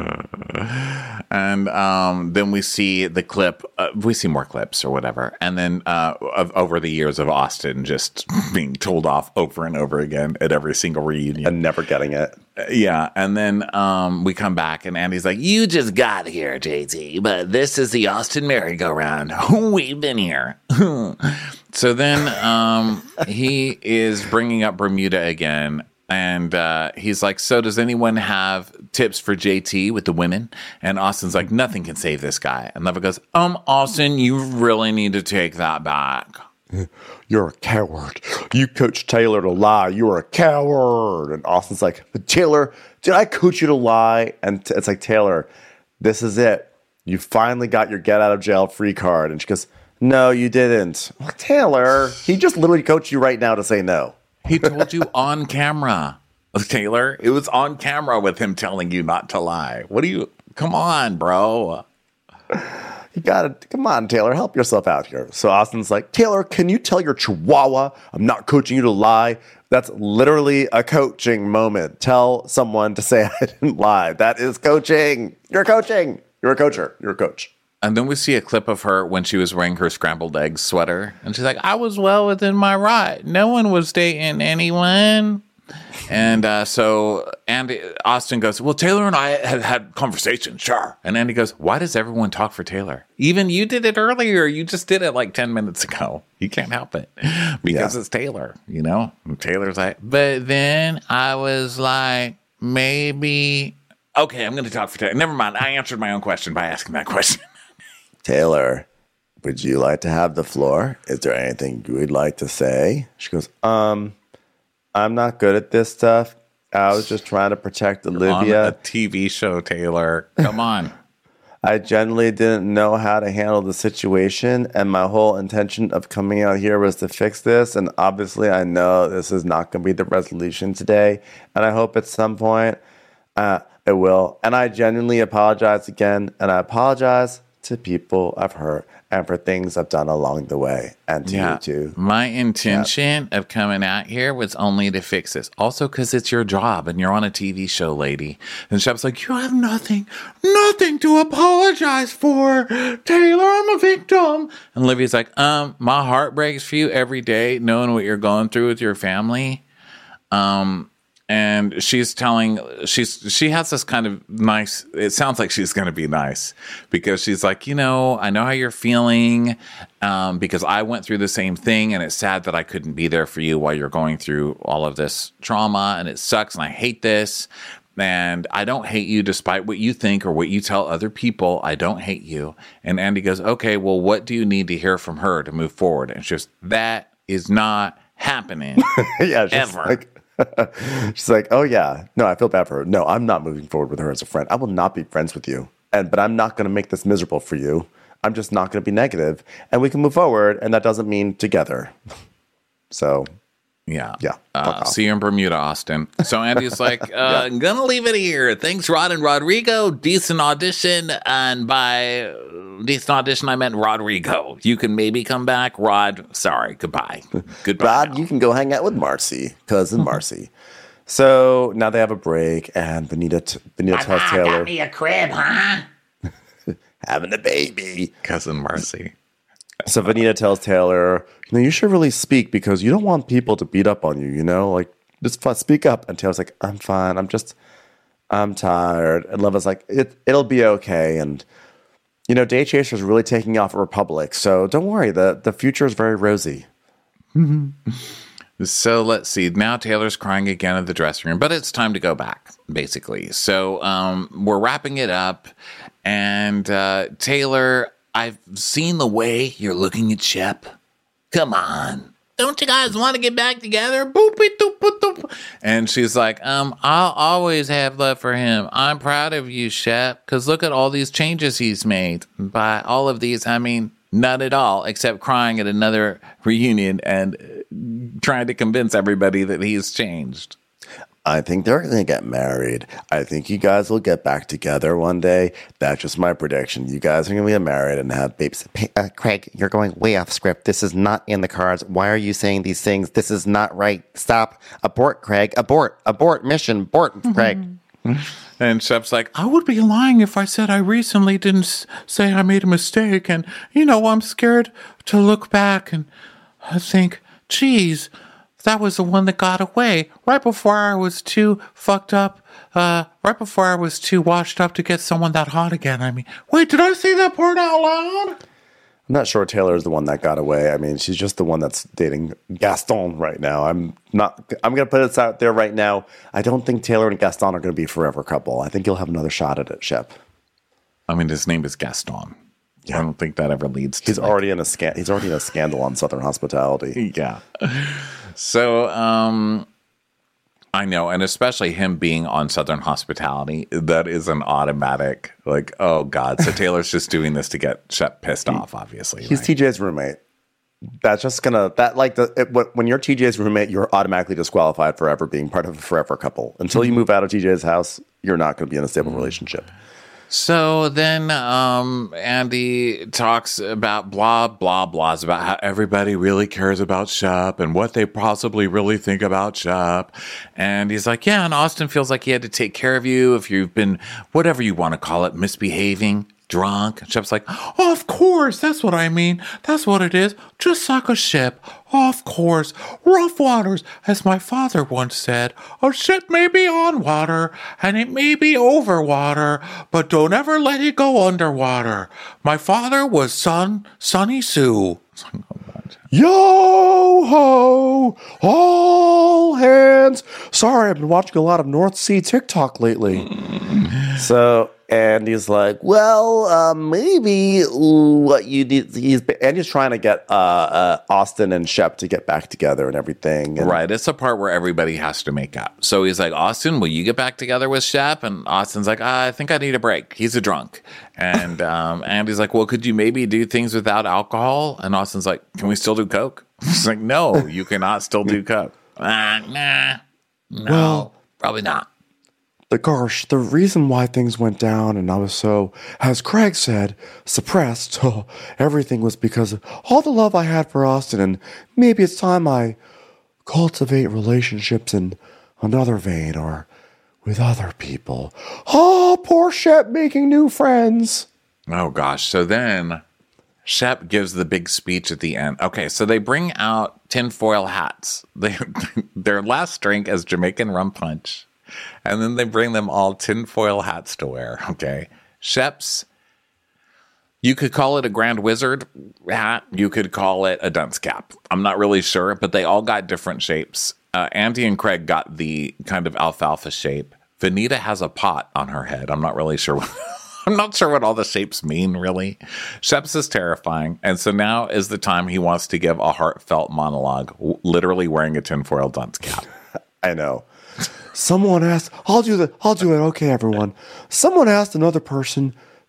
And then we see the clip. We see more clips or whatever. And then over the years of Austin just being told off over and over again at every single reunion. And never getting it. Yeah. And then we come back and Andy's like, you just got here, JT, but this is the Austin merry-go-round. We've been here. So then he is bringing up Bermuda again. And he's like, so does anyone have tips for JT with the women? And Austin's like, nothing can save this guy. And Leva goes, Austin, you really need to take that back. You're a coward. You coached Taylor to lie. You're a coward. And Austin's like, Taylor, did I coach you to lie? And it's like, Taylor, this is it. You finally got your get out of jail free card. And she goes, no, you didn't. Well, Taylor, he just literally coached you right now to say no. He told you on camera, Taylor. It was on camera with him telling you not to lie. Come on, bro. Come on, Taylor, help yourself out here. So Austin's like, Taylor, can you tell your chihuahua I'm not coaching you to lie? That's literally a coaching moment. Tell someone to say I didn't lie. That is coaching. You're coaching. You're a coacher. You're a coach. And then we see a clip of her when she was wearing her scrambled eggs sweater. And she's like, I was well within my right. No one was dating anyone. And so Austin goes, well, Taylor and I had conversations, sure. And Andy goes, why does everyone talk for Taylor? Even you did it earlier. You just did it like 10 minutes ago. You can't help it because it's Taylor, you know? And Taylor's like, but then I was like, maybe. Okay, I'm going to talk for Taylor. Never mind. I answered my own question by asking that question. Taylor, would you like to have the floor? Is there anything you would like to say? She goes, I'm not good at this stuff. I was just trying to protect Olivia. On a TV show, Taylor. Come on. I generally didn't know how to handle the situation, and my whole intention of coming out here was to fix this, and obviously I know this is not going to be the resolution today, and I hope at some point it will. And I genuinely apologize again, and I apologize to people I've hurt and for things I've done along the way, and to you too. My intention of coming out here was only to fix this. Also because it's your job and you're on a TV show, lady. And Shep's like, you have nothing to apologize for. Taylor, I'm a victim. And Olivia's like, my heart breaks for you every day knowing what you're going through with your family. And she's telling, she has this kind of nice, it sounds like she's going to be nice because she's like, you know, I know how you're feeling because I went through the same thing and it's sad that I couldn't be there for you while you're going through all of this trauma and it sucks and I hate this. And I don't hate you despite what you think or what you tell other people. I don't hate you. And Andy goes, okay, well, what do you need to hear from her to move forward? And she's just, that is not happening. Yeah, ever. She's like, oh yeah, no, I feel bad for her. No, I'm not moving forward with her as a friend. I will not be friends with you. But I'm not going to make this miserable for you. I'm just not going to be negative. And we can move forward. And that doesn't mean together. So Yeah. Yeah. Fuck off. See you in Bermuda, Austin. So Andy's like, I'm going to leave it here. Thanks, Rod and Rodrigo. Decent audition. And by decent audition, I meant Rodrigo. You can maybe come back. Rod, sorry. Goodbye. Goodbye. Rod, you can go hang out with Marcy, cousin Marcy. So now they have a break, and Benita tells Taylor, got me a crib, huh? having a baby. Cousin Marcy. So Benita tells Taylor, you should really speak because you don't want people to beat up on you, like just speak up. And Taylor's like, I'm fine. I'm tired. And Leva's like, it'll be okay. And, Day Chaser's really taking off at Republic. So don't worry. The future is very rosy. So let's see. Now Taylor's crying again in the dressing room, but it's time to go back, basically. So we're wrapping it up. And Taylor, I've seen the way you're looking at Shep. Come on. Don't you guys want to get back together? Boop, boop, boop, boop, boop. And she's like, I'll always have love for him. I'm proud of you, Shep, because look at all these changes he's made. By all of these, I mean, none at all, except crying at another reunion and trying to convince everybody that he's changed. I think they're going to get married. I think you guys will get back together one day. That's just my prediction. You guys are going to get married and have babies. Craig, you're going way off script. This is not in the cards. Why are you saying these things? This is not right. Stop. Abort, Craig. Abort mission. Abort, Craig. And Shep's like, I would be lying if I said I recently didn't say I made a mistake. And, I'm scared to look back and think, geez, that was the one that got away right before I was too fucked up, right before I was too washed up to get someone that hot again. I mean, wait, did I say that part out loud? I'm not sure Taylor's the one that got away. I mean, she's just the one that's dating Gaston right now. I'm going to put this out there right now. I don't think Taylor and Gaston are going to be a forever couple. I think you'll have another shot at it, Shep. I mean, his name is Gaston. Yeah. I don't think that ever leads to. He's already in a scandal on Southern Hospitality. Yeah. So, I know, and especially him being on Southern Hospitality, that is an automatic, like, oh, God. So Taylor's just doing this to get Shep pissed off, obviously. He's right? TJ's roommate. That's just when you're TJ's roommate, you're automatically disqualified for ever being part of a forever couple. Until you move out of TJ's house, you're not going to be in a stable relationship. So then Andy talks about blah, blah, blahs about how everybody really cares about Shep and what they possibly really think about Shep. And he's like, yeah, and Austin feels like he had to take care of you if you've been, whatever you want to call it, misbehaving, drunk. And Shep's like, oh, of course, that's what I mean. That's what it is. Just like a ship. Of course. Rough waters, as my father once said. A ship may be on water, and it may be over water, but don't ever let it go underwater. My father was Sonny Sue. Yo ho! All hands! Sorry, I've been watching a lot of North Sea TikTok lately. So Andy's like, well, maybe what you need. Andy's trying to get Austin and Shep to get back together and everything. And right. It's the part where everybody has to make up. So he's like, Austin, will you get back together with Shep? And Austin's like, I think I need a break. He's a drunk. And Andy's like, well, could you maybe do things without alcohol? And Austin's like, can we still do Coke? He's like, no, you cannot still do Coke. Nah. No, well, probably not. Gosh, the reason why things went down and I was so, as Craig said, suppressed, everything was because of all the love I had for Austin, and maybe it's time I cultivate relationships in another vein or with other people. Oh, poor Shep making new friends. Oh, gosh. So then Shep gives the big speech at the end. Okay, so they bring out tinfoil hats. Their last drink is Jamaican rum punch. And then they bring them all tinfoil hats to wear, okay? Shep's, you could call it a Grand Wizard hat. You could call it a dunce cap. I'm not really sure, but they all got different shapes. Andy and Craig got the kind of alfalfa shape. Vanita has a pot on her head. I'm not really sure. I'm not sure what all the shapes mean, really. Shep's is terrifying. And so now is the time he wants to give a heartfelt monologue, literally wearing a tinfoil dunce cap. I know. Someone asked, I'll do it. Okay, everyone. Someone asked another person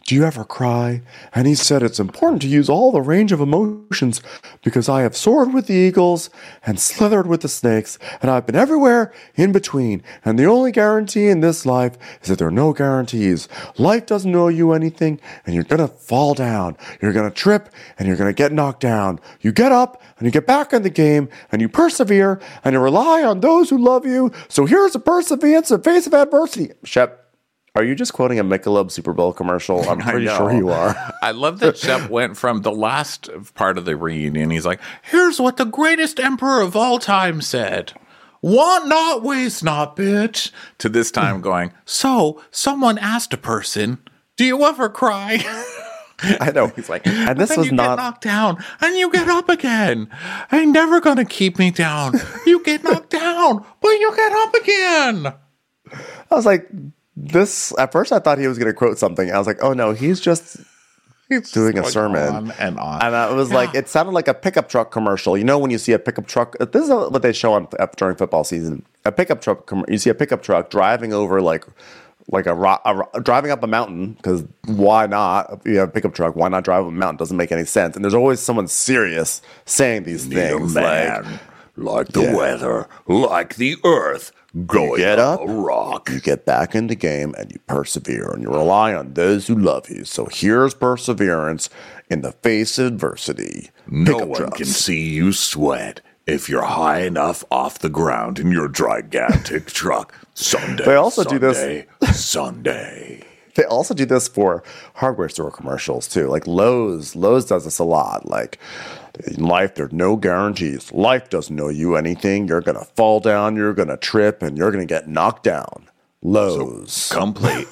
do you ever cry? And he said, it's important to use all the range of emotions because I have soared with the eagles and slithered with the snakes, and I've been everywhere in between. And the only guarantee in this life is that there are no guarantees. Life doesn't owe you anything, and you're going to fall down. You're going to trip, and you're going to get knocked down. You get up, and you get back in the game, and you persevere, and you rely on those who love you. So here's a perseverance in face of adversity. Shep, are you just quoting a Michelob Super Bowl commercial? I'm pretty sure you are. I love that Shep went from the last part of the reunion. He's like, here's what the greatest emperor of all time said. Want not, waste not, bitch. To this time going, so someone asked a person, do you ever cry? I know. He's like, and this was you not. Get knocked down and you get up again. Ain't never going to keep me down. You get knocked down, but you get up again. I was like, this, at first I thought he was going to quote something. I was like, oh no, he's doing a sermon. On and on. And I was like, it sounded like a pickup truck commercial. You know, when you see a pickup truck, this is what they show on during football season. A pickup truck, you see a pickup truck driving over driving up a mountain, because why not? If you have a pickup truck, why not drive up a mountain? Doesn't make any sense. And there's always someone serious saying these things. Like the weather, like the earth, going get up, a rock. You get back in the game, and you persevere, and you rely on those who love you. So here's perseverance in the face of adversity. No one can see you sweat if you're high enough off the ground in your gigantic truck. Sunday, they also Sunday, do this. Sunday. They also do this for hardware store commercials too. Like Lowe's does this a lot. Like, in life, there's no guarantees. Life doesn't owe you anything. You're going to fall down, you're going to trip, and you're going to get knocked down. Lowe's. So come pay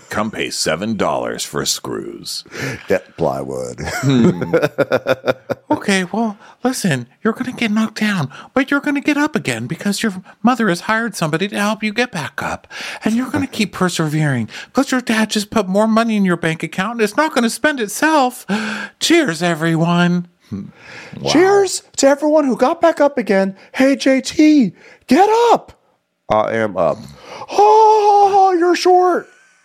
$7 for screws. Get plywood. Okay, well, listen, you're going to get knocked down, but you're going to get up again because your mother has hired somebody to help you get back up. And you're going to keep persevering because your dad just put more money in your bank account and it's not going to spend itself. Cheers, everyone. Wow. Cheers to everyone who got back up again. Hey, JT, get up. I am up. Oh, you're short.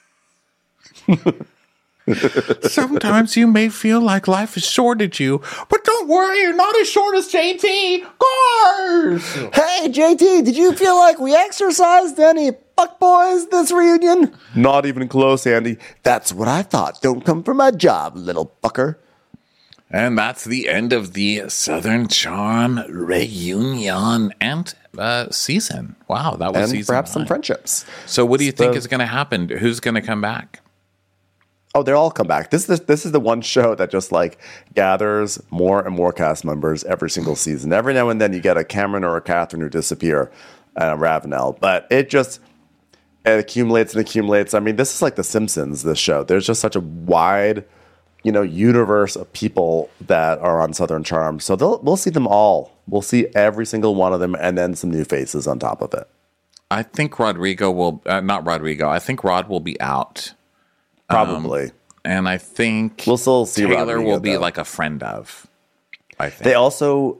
Sometimes you may feel like life has shorted you, but don't worry, you're not as short as JT. Cars! Hey, JT, did you feel like we exercised any fuck boys this reunion? Not even close, Andy. That's what I thought. Don't come for my job, little fucker. And that's the end of the Southern Charm reunion and season. Wow, that was season perhaps 9. Some friendships. So what do you think is going to happen? Who's going to come back? Oh, they all come back. This is the one show that just like gathers more and more cast members every single season. Every now and then you get a Cameron or a Catherine who disappear, and a Ravenel. But it accumulates and accumulates. I mean, this is like The Simpsons, this show. There's just such a wide universe of people that are on Southern Charm. So we'll see them all. We'll see every single one of them, and then some new faces on top of it. I think Rodrigo will, not Rodrigo, I think Rod will be out. Probably. And I think we'll still see Taylor Rodrigo, will be though. like a friend of, I think. They also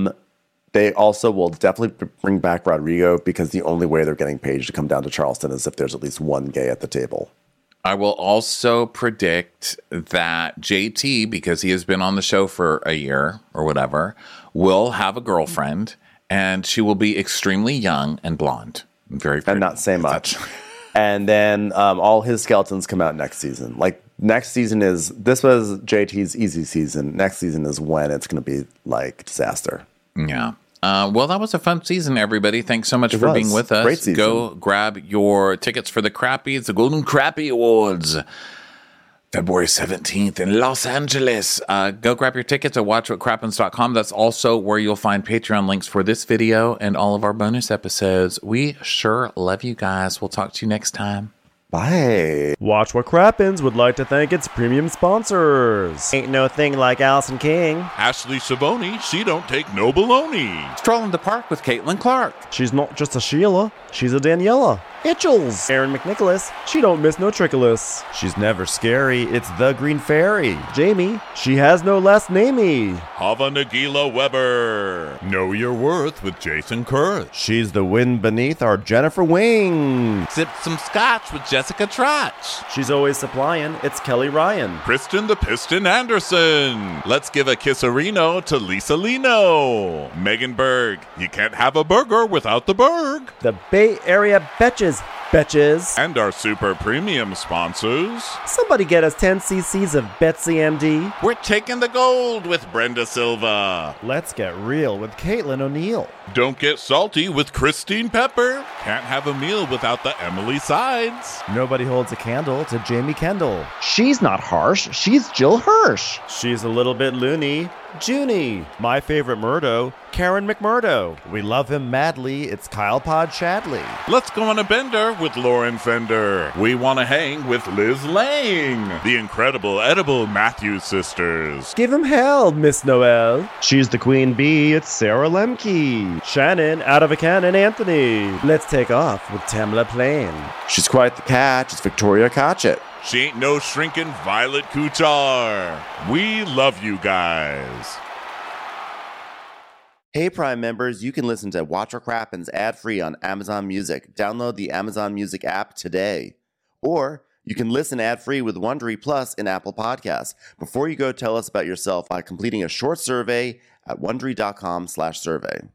will definitely bring back Rodrigo, because the only way they're getting Paige to come down to Charleston is if there's at least one gay at the table. I will also predict that JT, because he has been on the show for a year or whatever, will have a girlfriend, and she will be extremely young and blonde. Very pretty. And not say much. And then all his skeletons come out next season. Like, next season this was JT's easy season. Next season is when it's going to be like disaster. Yeah. Well, that was a fun season, everybody. Thanks so much for being with us. Great season. Go grab your tickets for the Crappies, the Golden Crappie Awards, February 17th in Los Angeles. Go grab your tickets at watchwhatcrappens.com. That's also where you'll find Patreon links for this video and all of our bonus episodes. We sure love you guys. We'll talk to you next time. Bye. Watch What Crappens would like to thank its premium sponsors. Ain't no thing like Allison King. Ashley Savoni, she don't take no baloney. Stroll in the park with Caitlin Clark. She's not just a Sheila, she's a Daniela. Itchels. Aaron McNicholas, she don't miss no trickolas. She's never scary, it's the Green Fairy. Jamie, she has no last namey. Hava Nagila Weber. Know your worth with Jason Kurth. She's the wind beneath our Jennifer Wing. Sip some scotch with Jessica Trotch. She's always supplying, it's Kelly Ryan. Kristen the Piston Anderson. Let's give a kisserino to Lisa Lino. Megan Berg. You can't have a burger without the Berg. The Bay Area Betches. And our super premium sponsors. Somebody get us 10 cc's of Betsy MD. We're taking the gold with Brenda Silva. Let's get real with Caitlin O'Neill. Don't get salty with Christine Pepper. Can't have a meal without the Emily Sides. Nobody holds a candle to Jamie Kendall. She's not harsh. She's Jill Hirsch. She's a little bit loony. Junie. My favorite Murdo, Karen McMurdo. We love him madly. It's Kyle Pod Shadley. Let's go on a bender with Lauren Fender. We want to hang with Liz Lang. The incredible edible Matthews sisters. Give him hell, Miss Noel. She's the queen bee. It's Sarah Lemke. Shannon, out of a cannon, Anthony. Let's take off with Tamla Plain. She's quite the catch. It's Victoria Cotchett. She ain't no shrinking Violet Kuchar. We love you guys. Hey, Prime members, you can listen to Watch What Crappens ad-free on Amazon Music. Download the Amazon Music app today. Or you can listen ad-free with Wondery Plus in Apple Podcasts. Before you go, tell us about yourself by completing a short survey at Wondery.com/survey.